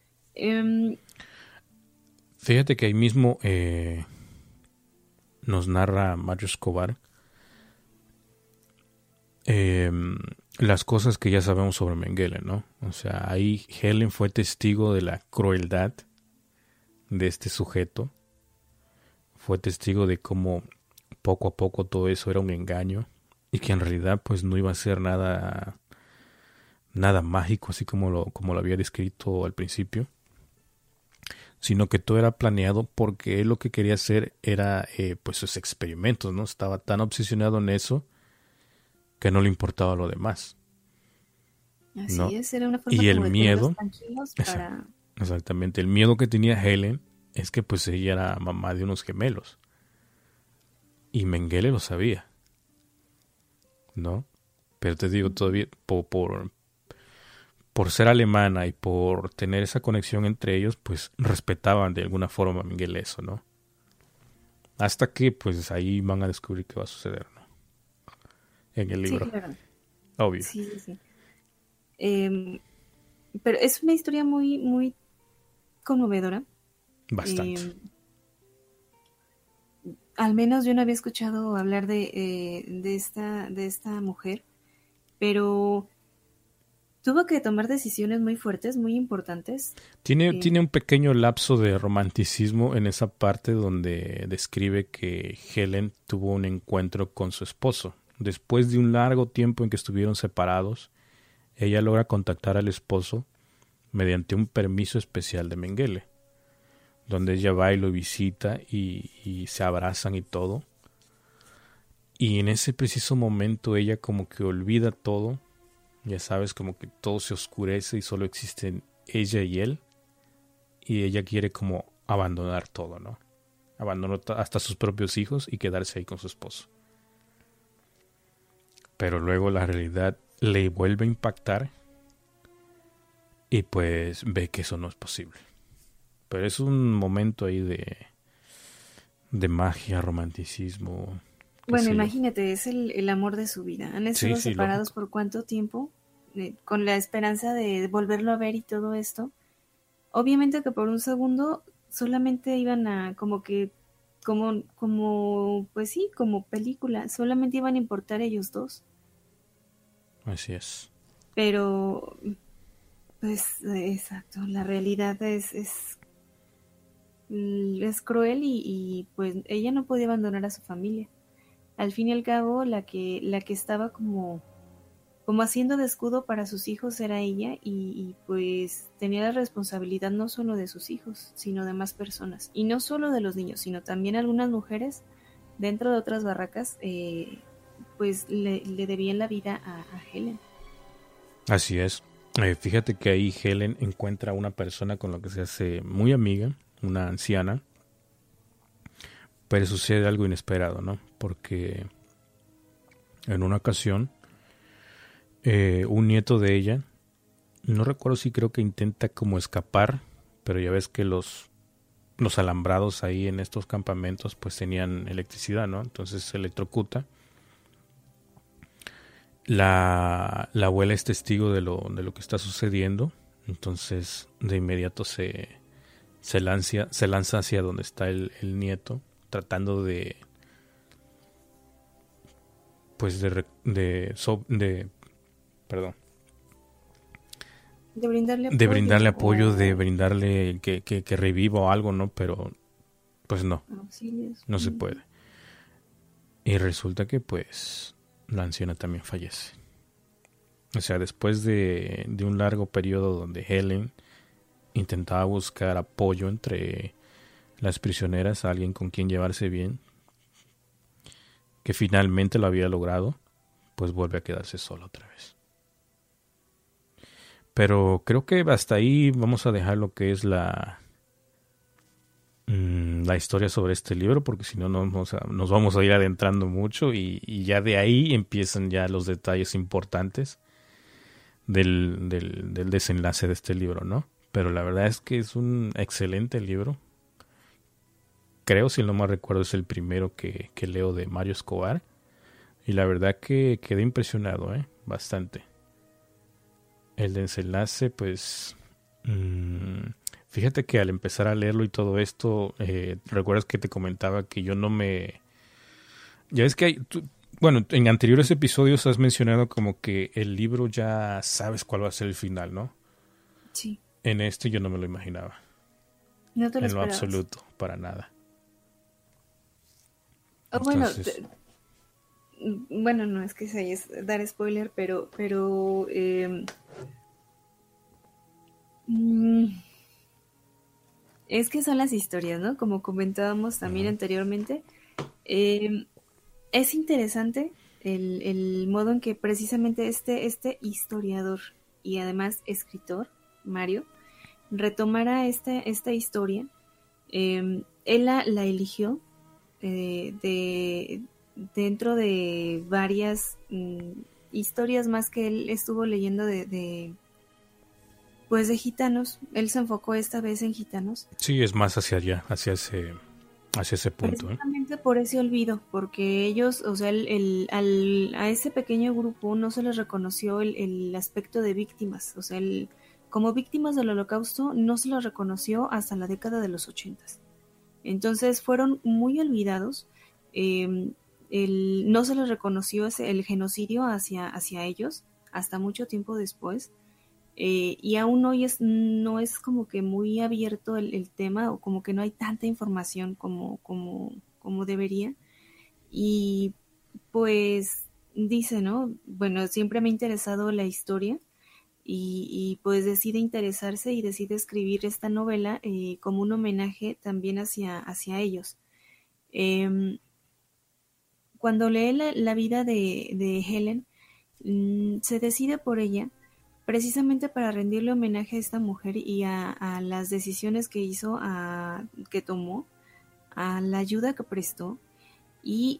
Fíjate que ahí mismo nos narra Mario Escobar las cosas que ya sabemos sobre Mengele, ¿no? O sea, ahí Helen fue testigo de la crueldad de este sujeto. Fue testigo de cómo poco a poco todo eso era un engaño y que en realidad pues no iba a ser nada nada mágico, así como lo había descrito al principio, sino que todo era planeado porque él lo que quería hacer era pues sus experimentos, ¿no? Estaba tan obsesionado en eso que no le importaba lo demás, ¿no? Así es, era una forma Y el como de tenerlos miedo, tranquilos esa- para... exactamente, el miedo que tenía Helen es que pues ella era mamá de unos gemelos y Mengele lo sabía, ¿no? Pero te digo, todavía por ser alemana y por tener esa conexión entre ellos, pues respetaban de alguna forma a Mengele eso, ¿no? Hasta que pues ahí van a descubrir qué va a suceder, ¿no? En el Sí, libro, claro. obvio, Sí, sí, sí. Em, pero es una historia muy, muy conmovedora. bastante. Em, Al menos yo no había escuchado hablar de esta mujer, pero tuvo que tomar decisiones muy fuertes, muy importantes. Tiene em, un pequeño lapso de romanticismo en esa parte donde describe que Helen tuvo un encuentro con su esposo. Después de un largo tiempo en que estuvieron separados, ella logra contactar al esposo mediante un permiso especial de Mengele, donde ella va y lo visita y se abrazan y todo. Y en ese preciso momento ella como que olvida todo, ya sabes, como que todo se oscurece y solo existen ella y él, y ella quiere como abandonar todo, ¿no? Abandonó hasta sus propios hijos y quedarse ahí con su esposo. Pero luego la realidad le vuelve a impactar y pues ve que eso no es posible. Pero es un momento ahí de magia, romanticismo, qué bueno, sé yo. imagínate, es el amor de su vida. Han Sí, estado sí, separados lógico. por cuánto tiempo, con la esperanza de volverlo a ver y todo esto. Obviamente que por un segundo solamente iban a pues sí, como película, solamente iban a importar ellos dos. Así es. Pero, pues, exacto, la realidad es cruel y pues ella no podía abandonar a su familia. Al fin y al cabo, la que estaba como haciendo de escudo para sus hijos era ella y pues tenía la responsabilidad no solo de sus hijos, sino de más personas. Y no solo de los niños, sino también algunas mujeres dentro de otras barracas, pues le debían la vida a Helen. Así es. Fíjate que ahí Helen encuentra a una persona con la que se hace muy amiga, una anciana, pero sucede algo inesperado, ¿no? Porque en una ocasión, un nieto de ella, no recuerdo si creo que intenta como escapar, pero ya ves que los alambrados ahí en estos campamentos pues tenían electricidad, ¿no? Entonces se electrocuta. La abuela es testigo de lo que está sucediendo, entonces de inmediato se lanza hacia donde está el nieto, tratando de, pues perdón, De brindarle de apoyo brindarle apoyo, de o brindarle que reviva o algo, ¿no? Pero pues auxilios. no se Ujú. puede. Y resulta que pues la anciana también fallece. O sea, después de un largo periodo donde Helen intentaba buscar apoyo entre las prisioneras, alguien con quien llevarse bien, que finalmente lo había logrado, pues vuelve a quedarse sola otra vez. Pero creo que hasta ahí vamos a dejar lo que es la historia sobre este libro, porque si no nos vamos a ir adentrando mucho y ya de ahí empiezan ya los detalles importantes del desenlace de este libro, ¿no? Pero la verdad es que es un excelente libro. Creo, si no mal recuerdo, es el primero que leo de Mario Escobar. Y la verdad que quedé impresionado, ¿eh? Bastante. El desenlace, pues... fíjate que al empezar a leerlo y todo esto, recuerdas que te comentaba que yo no me... Ya ves que bueno, en anteriores episodios has mencionado como que el libro ya sabes cuál va a ser el final, ¿no? Sí, En este yo no me lo imaginaba. no te lo En lo esperabas. absoluto, para nada. O bueno, Entonces, bueno, no es que se dar spoiler, pero Es que son las historias, ¿no? Como comentábamos también Ujú. anteriormente. Eh, es interesante el modo en que precisamente este historiador y además escritor, Mario, retomara esta historia. Él la eligió de dentro de varias historias más que él estuvo leyendo pues de gitanos. Él se enfocó esta vez en gitanos. Sí, es más hacia allá, hacia ese punto, ¿eh? Precisamente por ese olvido, porque ellos, o sea, a ese pequeño grupo no se les reconoció el aspecto de víctimas, o sea, como víctimas del holocausto no se les reconoció hasta la década de los 80. Entonces fueron muy olvidados, eh, no se les reconoció el genocidio hacia ellos hasta mucho tiempo después. Y aún hoy no es como que muy abierto el tema o como que no hay tanta información como debería. Y pues dice, ¿no? Bueno, siempre me ha interesado la historia y pues decide interesarse y decide escribir esta novela como un homenaje también hacia ellos. Em, Cuando lee la vida de Helen, se decide por ella precisamente para rendirle homenaje a esta mujer y a las decisiones que hizo, que tomó, a la ayuda que prestó y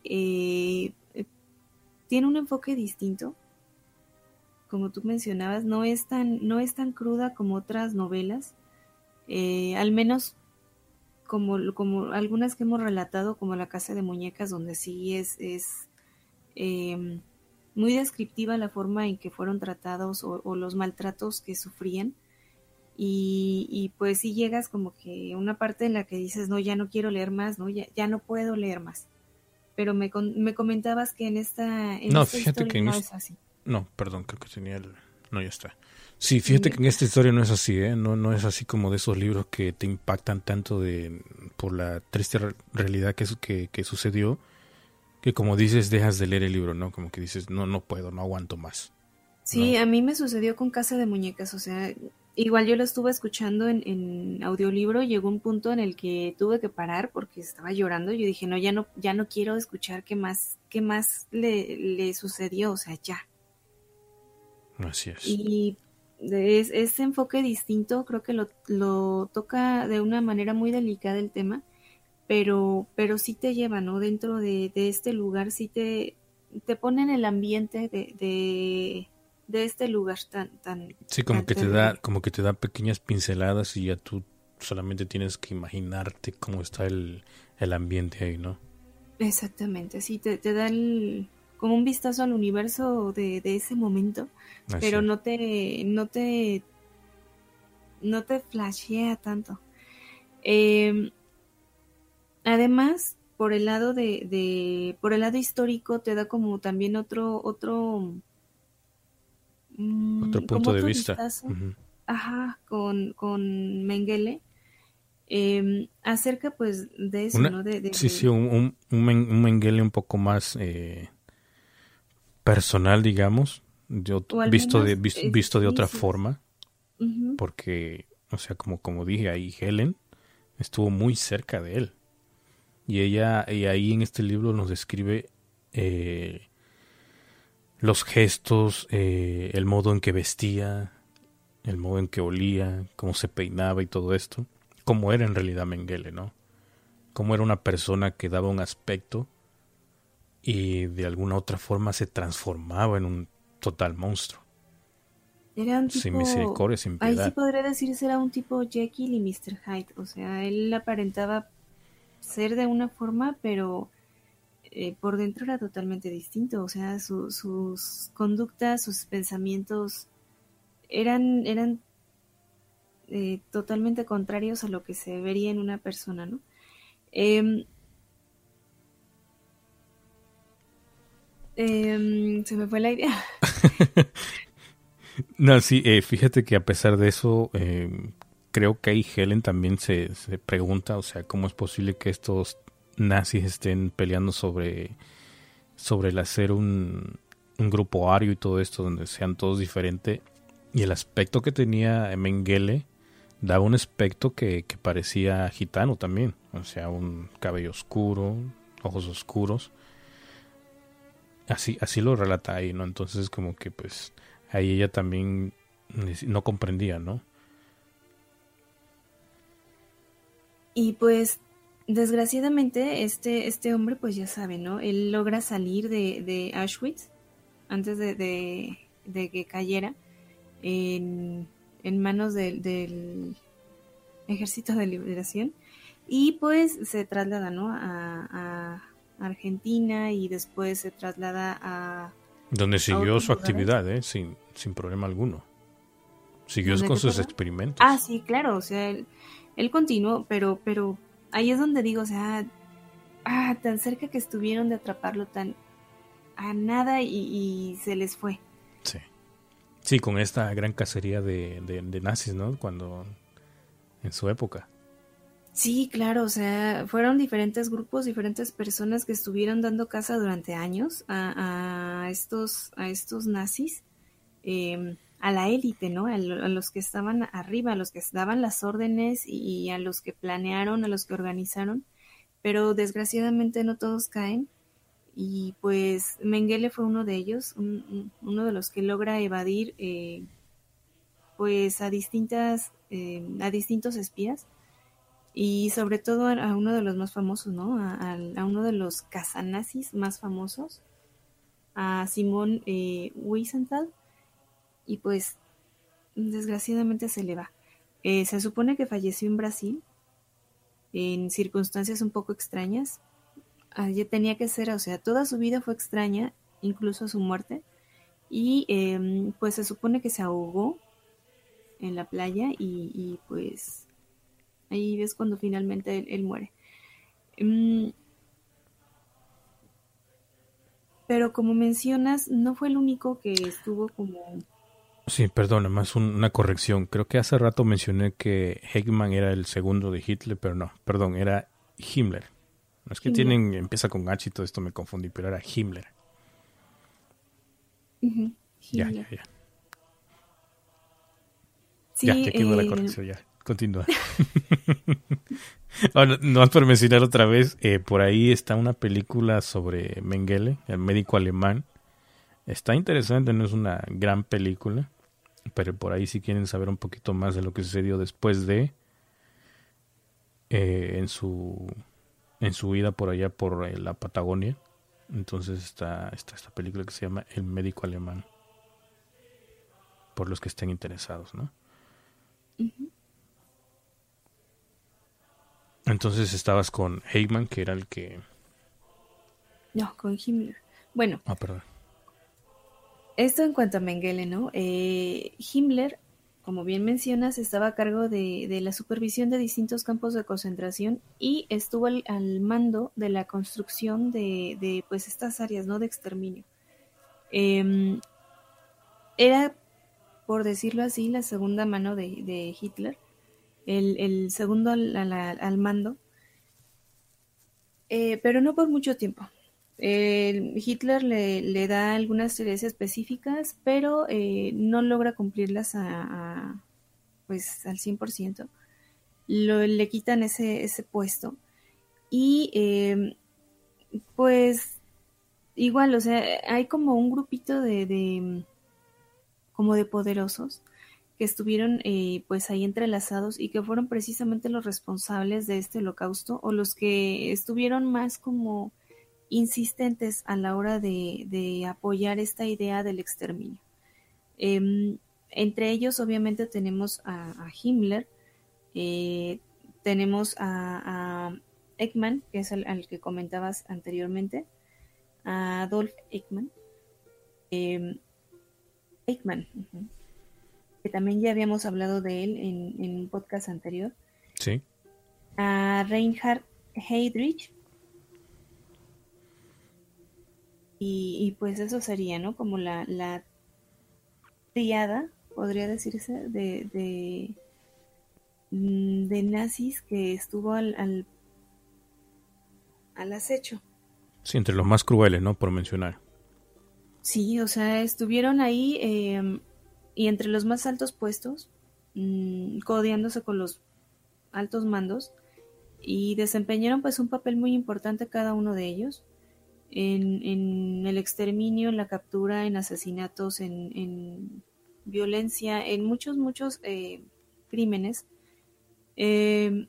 tiene un enfoque distinto, como tú mencionabas, no es tan cruda como otras novelas, al menos como algunas que hemos relatado, como La Casa de Muñecas, donde sí es eh, muy descriptiva la forma en que fueron tratados o los maltratos que sufrían. Y pues sí llegas como que una parte en la que dices, no, ya no quiero leer más, no, ya no puedo leer más. Pero me comentabas que en No, esta fíjate historia que no es así. no, perdón, creo que tenía el... No, ya está. Sí, fíjate Dime. que en esta historia no es así, ¿eh? No, no es así como de esos libros que te impactan tanto por la triste realidad que sucedió, que como dices, dejas de leer el libro, ¿no? Como que dices, no, no puedo, no aguanto más, Sí, ¿no? a mí me sucedió con Casa de Muñecas, o sea, igual yo lo estuve escuchando en audiolibro, llegó un punto en el que tuve que parar porque estaba llorando, yo dije, no, ya no quiero escuchar qué más le sucedió, o sea, ya. Así es. Y ese enfoque distinto creo que lo toca de una manera muy delicada el tema, pero sí te lleva, ¿no? Dentro de este lugar, sí te pone en el ambiente de este lugar Sí, tan terrible. como que te da pequeñas pinceladas y ya tú solamente tienes que imaginarte cómo está el ambiente ahí, ¿no? Exactamente, sí, te da como un vistazo al universo de ese momento, Así pero es. no te flashea tanto. Eh, Además, por el lado histórico, te da como también Otro como punto de otro vista. vistazo, Ujú. ajá, con Mengele, acerca pues de eso, Una, ¿no? sí, sí, un Mengele un poco más personal, digamos, O al menos, visto de sí, otra sí, forma, ujú, porque, o sea, como dije, ahí Helen estuvo muy cerca de él. Y ahí en este libro nos describe eh, los gestos, el modo en que vestía, el modo en que olía, cómo se peinaba y todo esto, cómo era en realidad Mengele, ¿no? Cómo era una persona que daba un aspecto y de alguna otra forma se transformaba en un total monstruo, era un sin tipo, misericordia, sin ahí sí piedad. podría decirse era un tipo Jekyll y Mr. Hyde, o sea, él aparentaba ser de una forma, pero por dentro era totalmente distinto, o sea, sus conductas, sus pensamientos eran totalmente contrarios a lo que se vería en una persona, ¿no? Em, Se me fue la idea. No, sí, fíjate que a pesar de eso, creo que ahí Helen también se pregunta, o sea, cómo es posible que estos nazis estén peleando sobre el hacer un grupo ario y todo esto, donde sean todos diferentes. Y el aspecto que tenía Mengele daba un aspecto que parecía gitano también. O sea, un cabello oscuro, ojos oscuros. Así lo relata ahí, ¿no? Entonces como que pues ahí ella también no comprendía, ¿no? Y pues desgraciadamente este hombre pues ya sabe, ¿no? Él logra salir de Auschwitz antes de que cayera en, en manos del Ejército de Liberación y pues se traslada, ¿no? A Argentina y después se traslada Donde a siguió otros su lugares. actividad, sin problema alguno. Siguió ¿Dónde con qué, sus perdón? Ah, experimentos. sí, claro, o sea, él continuó, pero ahí es donde digo, o sea, tan cerca que estuvieron de atraparlo, tan a nada y se les fue. Sí. Sí, con esta gran cacería de nazis, ¿no? Cuando, en su época. Sí, claro, o sea, fueron diferentes grupos, diferentes personas que estuvieron dando caza durante años a estos nazis, a la élite, ¿no? A los que estaban arriba, a los que daban las órdenes y a los que planearon, a los que organizaron, pero desgraciadamente no todos caen y pues Mengele fue uno de ellos, uno de los que logra evadir pues a distintos espías y sobre todo a uno de los más famosos, ¿no? A uno de los cazanazis más famosos, a Simón Wiesenthal, y pues desgraciadamente se le va. Se supone que falleció en Brasil en circunstancias un poco extrañas. Ya tenía que ser, o sea, toda su vida fue extraña, incluso su muerte, y pues se supone que se ahogó en la playa y pues ahí ves cuando finalmente él muere. Mm, Pero como mencionas, no fue el único que estuvo como... Sí, perdona, más una corrección. Creo que hace rato mencioné que Heckman era el segundo de Hitler, pero no, perdón, era Himmler. No es que Himmler. empieza con H y todo esto me confundí, pero era Himmler. Ujú, Ya, Himmler. ya. Sí, Ya quedó la corrección, ya. Continúa. Ahora, no más por mencionar otra vez, por ahí está una película sobre Mengele, el médico alemán. Está interesante, no es una gran película, pero por ahí si quieren saber un poquito más de lo que sucedió después de en su vida por allá por la Patagonia. Entonces está esta película que se llama El médico alemán, por los que estén interesados, ¿no? ujú, Entonces estabas con Heyman, que era el que... no, con Himmler. Bueno, Ah, perdón. esto en cuanto a Mengele, ¿no? Himmler, como bien mencionas, estaba a cargo de la supervisión de distintos campos de concentración y estuvo al mando de la construcción de pues estas áreas, ¿no? De exterminio. Eh, Era, por decirlo así, la segunda mano de Hitler, el segundo al mando, pero no por mucho tiempo. Hitler le da algunas tareas específicas, pero no logra cumplirlas pues al 100%. Le quitan ese puesto. Y pues igual, o sea, hay como un grupito como de poderosos que estuvieron pues ahí entrelazados y que fueron precisamente los responsables de este holocausto o los que estuvieron más como insistentes a la hora de apoyar esta idea del exterminio. Eh, Entre ellos obviamente tenemos a Himmler, eh, tenemos a Ekman, que es al que comentabas anteriormente, a Adolf Ekman, eh, Eichmann, uh-huh, que también ya habíamos hablado de él en un podcast anterior, Sí. a Reinhard Heydrich, y pues eso sería, ¿no? Como la triada, podría decirse, de nazis que estuvo al acecho. Sí, entre los más crueles, ¿no? Por mencionar. Sí, o sea, estuvieron ahí y entre los más altos puestos. codeándose con los altos mandos y desempeñaron pues un papel muy importante cada uno de ellos en el exterminio, en la captura, en asesinatos, en violencia, en muchos crímenes. Eh,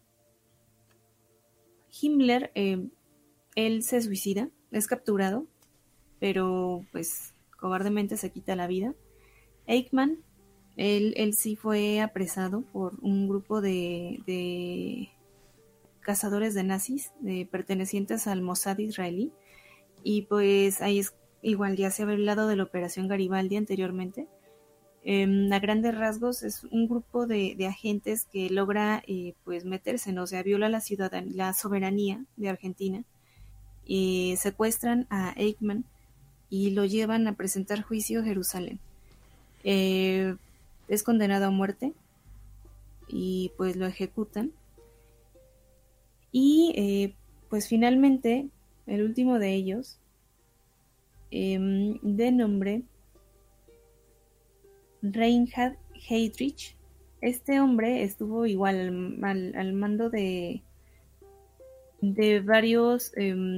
Himmler, él se suicida, es capturado, pero pues cobardemente se quita la vida. Eichmann, él sí fue apresado por un grupo de cazadores de nazis pertenecientes al Mossad israelí, y pues ahí es igual, ya se había hablado de la Operación Garibaldi anteriormente. A grandes rasgos es un grupo de agentes que logra pues meterse, ¿no? O sea, viola la soberanía de Argentina, y secuestran a Eichmann y lo llevan a presentar juicio a Jerusalén. Es condenado a muerte y pues lo ejecutan. Y pues finalmente el último de ellos, de nombre Reinhard Heydrich, este hombre estuvo igual al mando de varios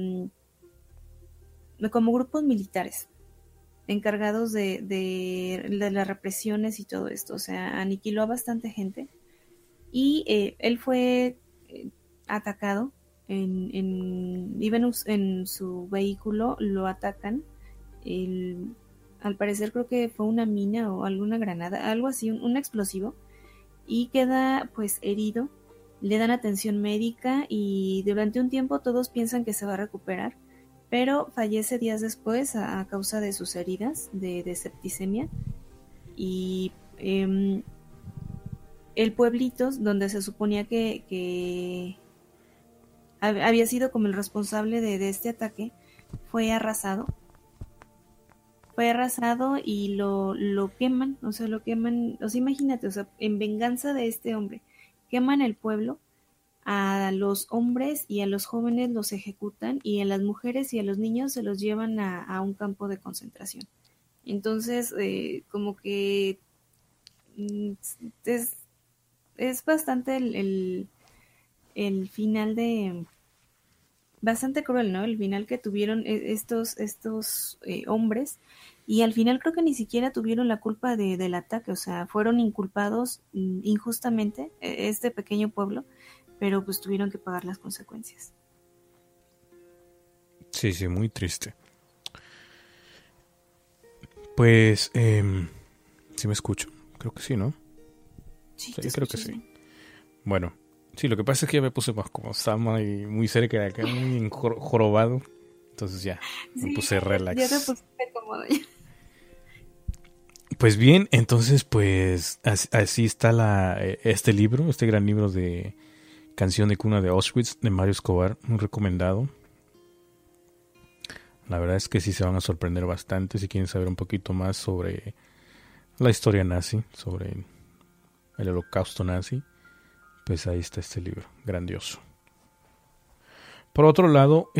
como grupos militares encargados de las represiones y todo esto. O sea, aniquiló a bastante gente. Y él fue atacado iba en su vehículo, lo atacan. Al parecer creo que fue una mina o alguna granada, algo así, un explosivo, y queda pues herido. Le dan atención médica y durante un tiempo todos piensan que se va a recuperar, pero fallece días después a causa de sus heridas de septicemia. Y el pueblito donde se suponía que había sido como el responsable de este ataque fue arrasado. Fue arrasado y lo queman, o sea, lo queman, o sea, imagínate, o sea, en venganza de este hombre, queman el pueblo, a los hombres y a los jóvenes los ejecutan, y a las mujeres y a los niños se los llevan a un campo de concentración. Entonces, como que mm, es, es bastante el final de bastante cruel, ¿no? El final que tuvieron estos hombres, y al final creo que ni siquiera tuvieron la culpa del ataque, o sea, fueron inculpados injustamente, este pequeño pueblo, pero pues tuvieron que pagar las consecuencias. Sí, sí, muy triste. Pues, sí me escucho. Creo que sí, ¿no? Sí, Sí, creo que sí. Bueno, sí, lo que pasa es que ya me puse más como Sama y muy cerca de acá, muy jorobado. Entonces ya, me puse relax. Ya te pusiste cómodo ya. Pues bien, entonces pues así está este libro, este gran libro de Canción de Cuna de Auschwitz de Mario Escobar, muy recomendado. La verdad es que sí se van a sorprender bastante si quieren saber un poquito más sobre la historia nazi, sobre el holocausto nazi. Pues ahí está este libro, grandioso. Por otro lado,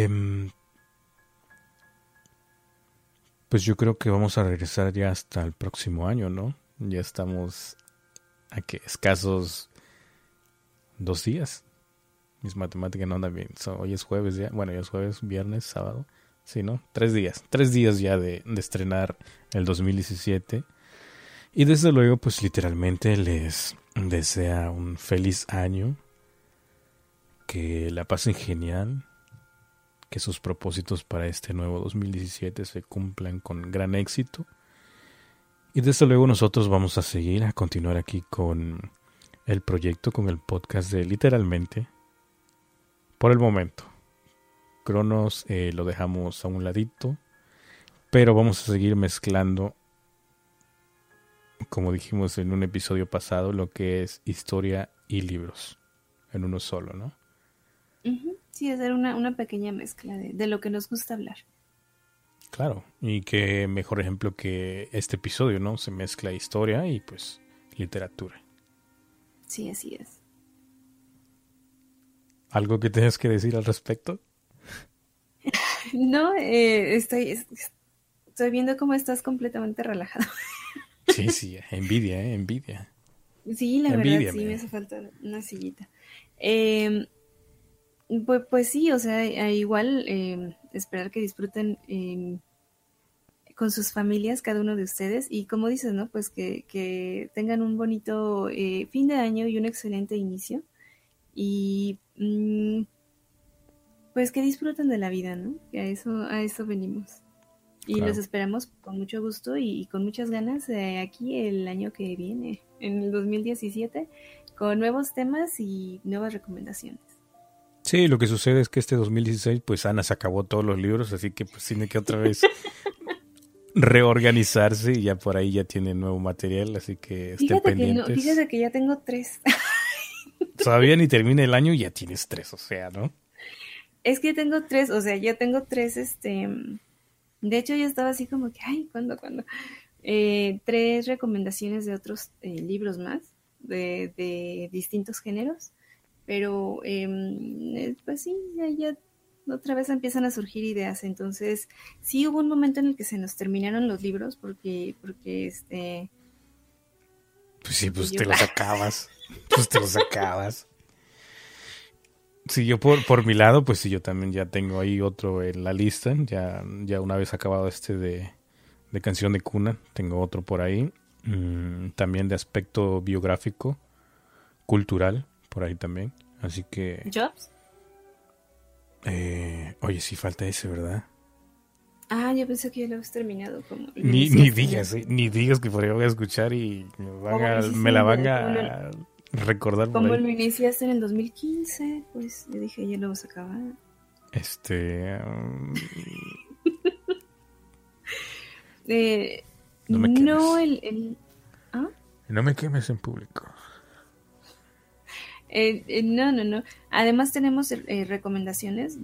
pues yo creo que vamos a regresar ya hasta el próximo año, ¿no? Ya estamos a que escasos 2 días. Mis matemáticas no andan bien. Hoy es jueves ya. Bueno, ya es jueves, viernes, sábado. Sí, ¿no? 3 días. 3 días ya de estrenar el 2017. Y desde luego, pues literalmente les desea un feliz año. Que la pasen genial. Que sus propósitos para este nuevo 2017 se cumplan con gran éxito. Y desde luego nosotros vamos a seguir, a continuar aquí con el proyecto, con el podcast de Literalmente. Por el momento. Cronos lo dejamos a un ladito. Pero vamos a seguir mezclando, como dijimos en un episodio pasado, lo que es historia y libros. En uno solo, ¿no? Uh-huh. Sí, hacer una pequeña mezcla de lo que nos gusta hablar. Claro, y qué mejor ejemplo que este episodio, ¿no? Se mezcla historia y pues literatura. Sí, así es. ¿Algo que tengas que decir al respecto? No, estoy viendo cómo estás completamente relajado. Sí, sí, envidia, envidia. Sí, la verdad, sí, Envídiame. me hace falta una sillita. Eh, pues, sí, o sea, igual esperar que disfruten con sus familias, cada uno de ustedes, y como dices, ¿no? Pues que tengan un bonito fin de año y un excelente inicio, y pues que disfruten de la vida, ¿no? Que a eso venimos. Y los Claro. esperamos con mucho gusto y con muchas ganas aquí el año que viene, en el 2017, con nuevos temas y nuevas recomendaciones. Sí, lo que sucede es que este 2016, pues Ana se acabó todos los libros, así que pues tiene que otra vez reorganizarse y ya por ahí ya tiene nuevo material, así que estén Fíjate que no, pendientes. fíjate que ya tengo 3. Todavía ni termina el año y ya tienes 3, o sea, ¿no? Es que tengo 3, o sea, ya tengo 3, de hecho yo estaba así como que, ay, ¿cuándo? 3 recomendaciones de otros libros más, de distintos géneros, pero pues sí, ya otra vez empiezan a surgir ideas, entonces sí hubo un momento en el que se nos terminaron los libros Pues sí, porque pues yo, te los acabas. Pues te los acabas. Sí, yo por mi lado, pues sí, yo también ya tengo ahí otro en la lista. Ya una vez acabado este de canción de cuna, tengo otro por ahí. También de aspecto biográfico, cultural, por ahí también. Así que, ¿Jobs? oye, sí falta ese, ¿verdad? Ah, yo pensé que ya lo habías terminado, como lo Ni iniciaste en digas, ni digas que por ahí voy a escuchar y como lo hiciste me la en van como lo, a recordar por como ahí. lo iniciaste en el 2015, pues yo dije, ya lo vas a acabar. Este, Eh, no me no, quemes. ¿ah? No me quemes en público. No. Además tenemos recomendaciones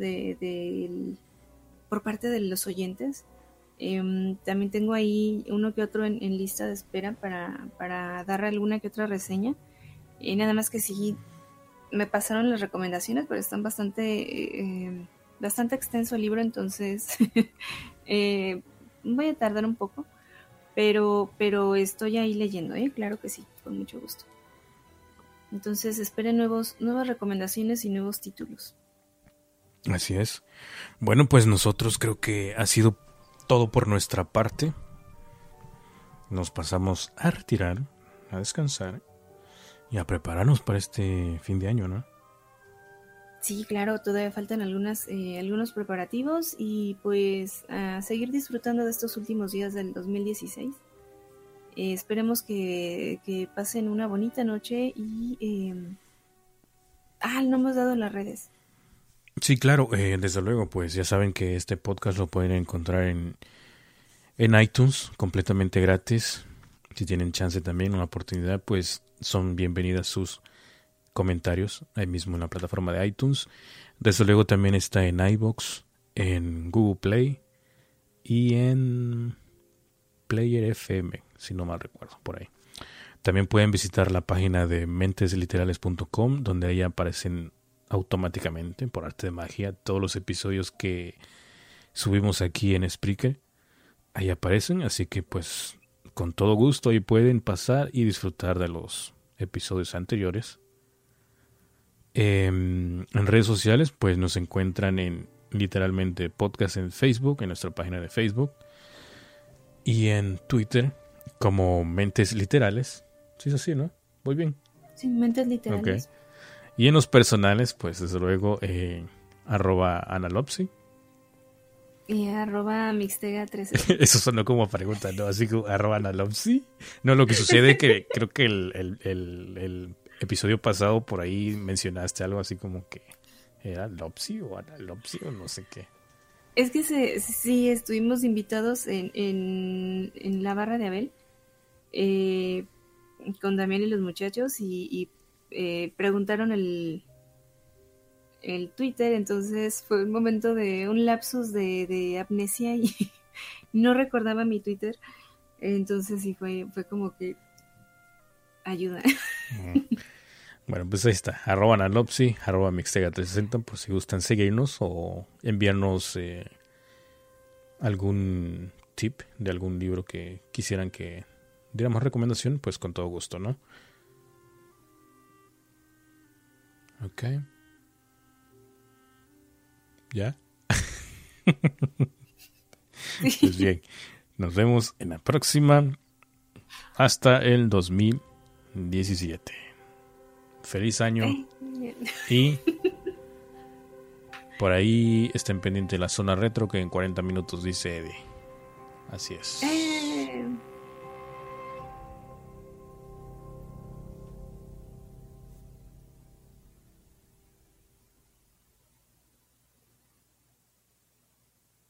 por parte de los oyentes. También tengo ahí uno que otro en lista de espera para dar alguna que otra reseña. Nada más que sí, me pasaron las recomendaciones, pero están bastante extenso el libro, entonces eh, voy a tardar un poco, pero estoy ahí leyendo, claro que sí, con mucho gusto. Entonces esperen nuevas recomendaciones y nuevos títulos. Así es. Bueno, pues nosotros creo que ha sido todo por nuestra parte. Nos pasamos a retirar, a descansar y a prepararnos para este fin de año, ¿no? Sí, claro, todavía faltan algunos preparativos y pues a seguir disfrutando de estos últimos días del 2016. Esperemos que pasen una bonita noche y no hemos dado las redes. Sí, claro, desde luego, pues ya saben que este podcast lo pueden encontrar en iTunes, completamente gratis. Si tienen chance también, una oportunidad, pues son bienvenidas sus comentarios ahí mismo en la plataforma de iTunes. Desde luego también está en iVoox, en Google Play y en Player FM, si no mal recuerdo, por ahí. También pueden visitar la página de mentesliterales.com, donde ahí aparecen automáticamente, por arte de magia, todos los episodios que subimos aquí en Spreaker. Ahí aparecen, así que pues con todo gusto ahí pueden pasar y disfrutar de los episodios anteriores. En redes sociales pues nos encuentran en literalmente podcast en Facebook, en nuestra página de Facebook, y en Twitter como Mentes Literales. Sí es así, ¿no? Muy bien. Sin mentes Ok. literales. Y en los personales, pues desde luego, @analopsy. Y @mixtega13. Eso sonó como pregunta, ¿no? Así que @analopsy. No, lo que sucede es que creo que el episodio pasado por ahí mencionaste algo así como que era Lopsy o Analopsy o no sé qué. Es que sí, estuvimos invitados en la barra de Abel, eh, con Damián y los muchachos, y preguntaron el Twitter, entonces fue un momento de un lapsus de amnesia y no recordaba mi Twitter, entonces sí fue como que ayuda. Bueno, pues ahí está, @analopsy, @mixtega360, por si gustan seguirnos o enviarnos algún tip de algún libro que quisieran que diéramos recomendación, pues con todo gusto, ¿no? Ok. ¿Ya? Pues bien, nos vemos en la próxima. Hasta el 2017. Feliz año. Y por ahí estén pendientes de la zona retro que en 40 minutos dice Eddie. Así es.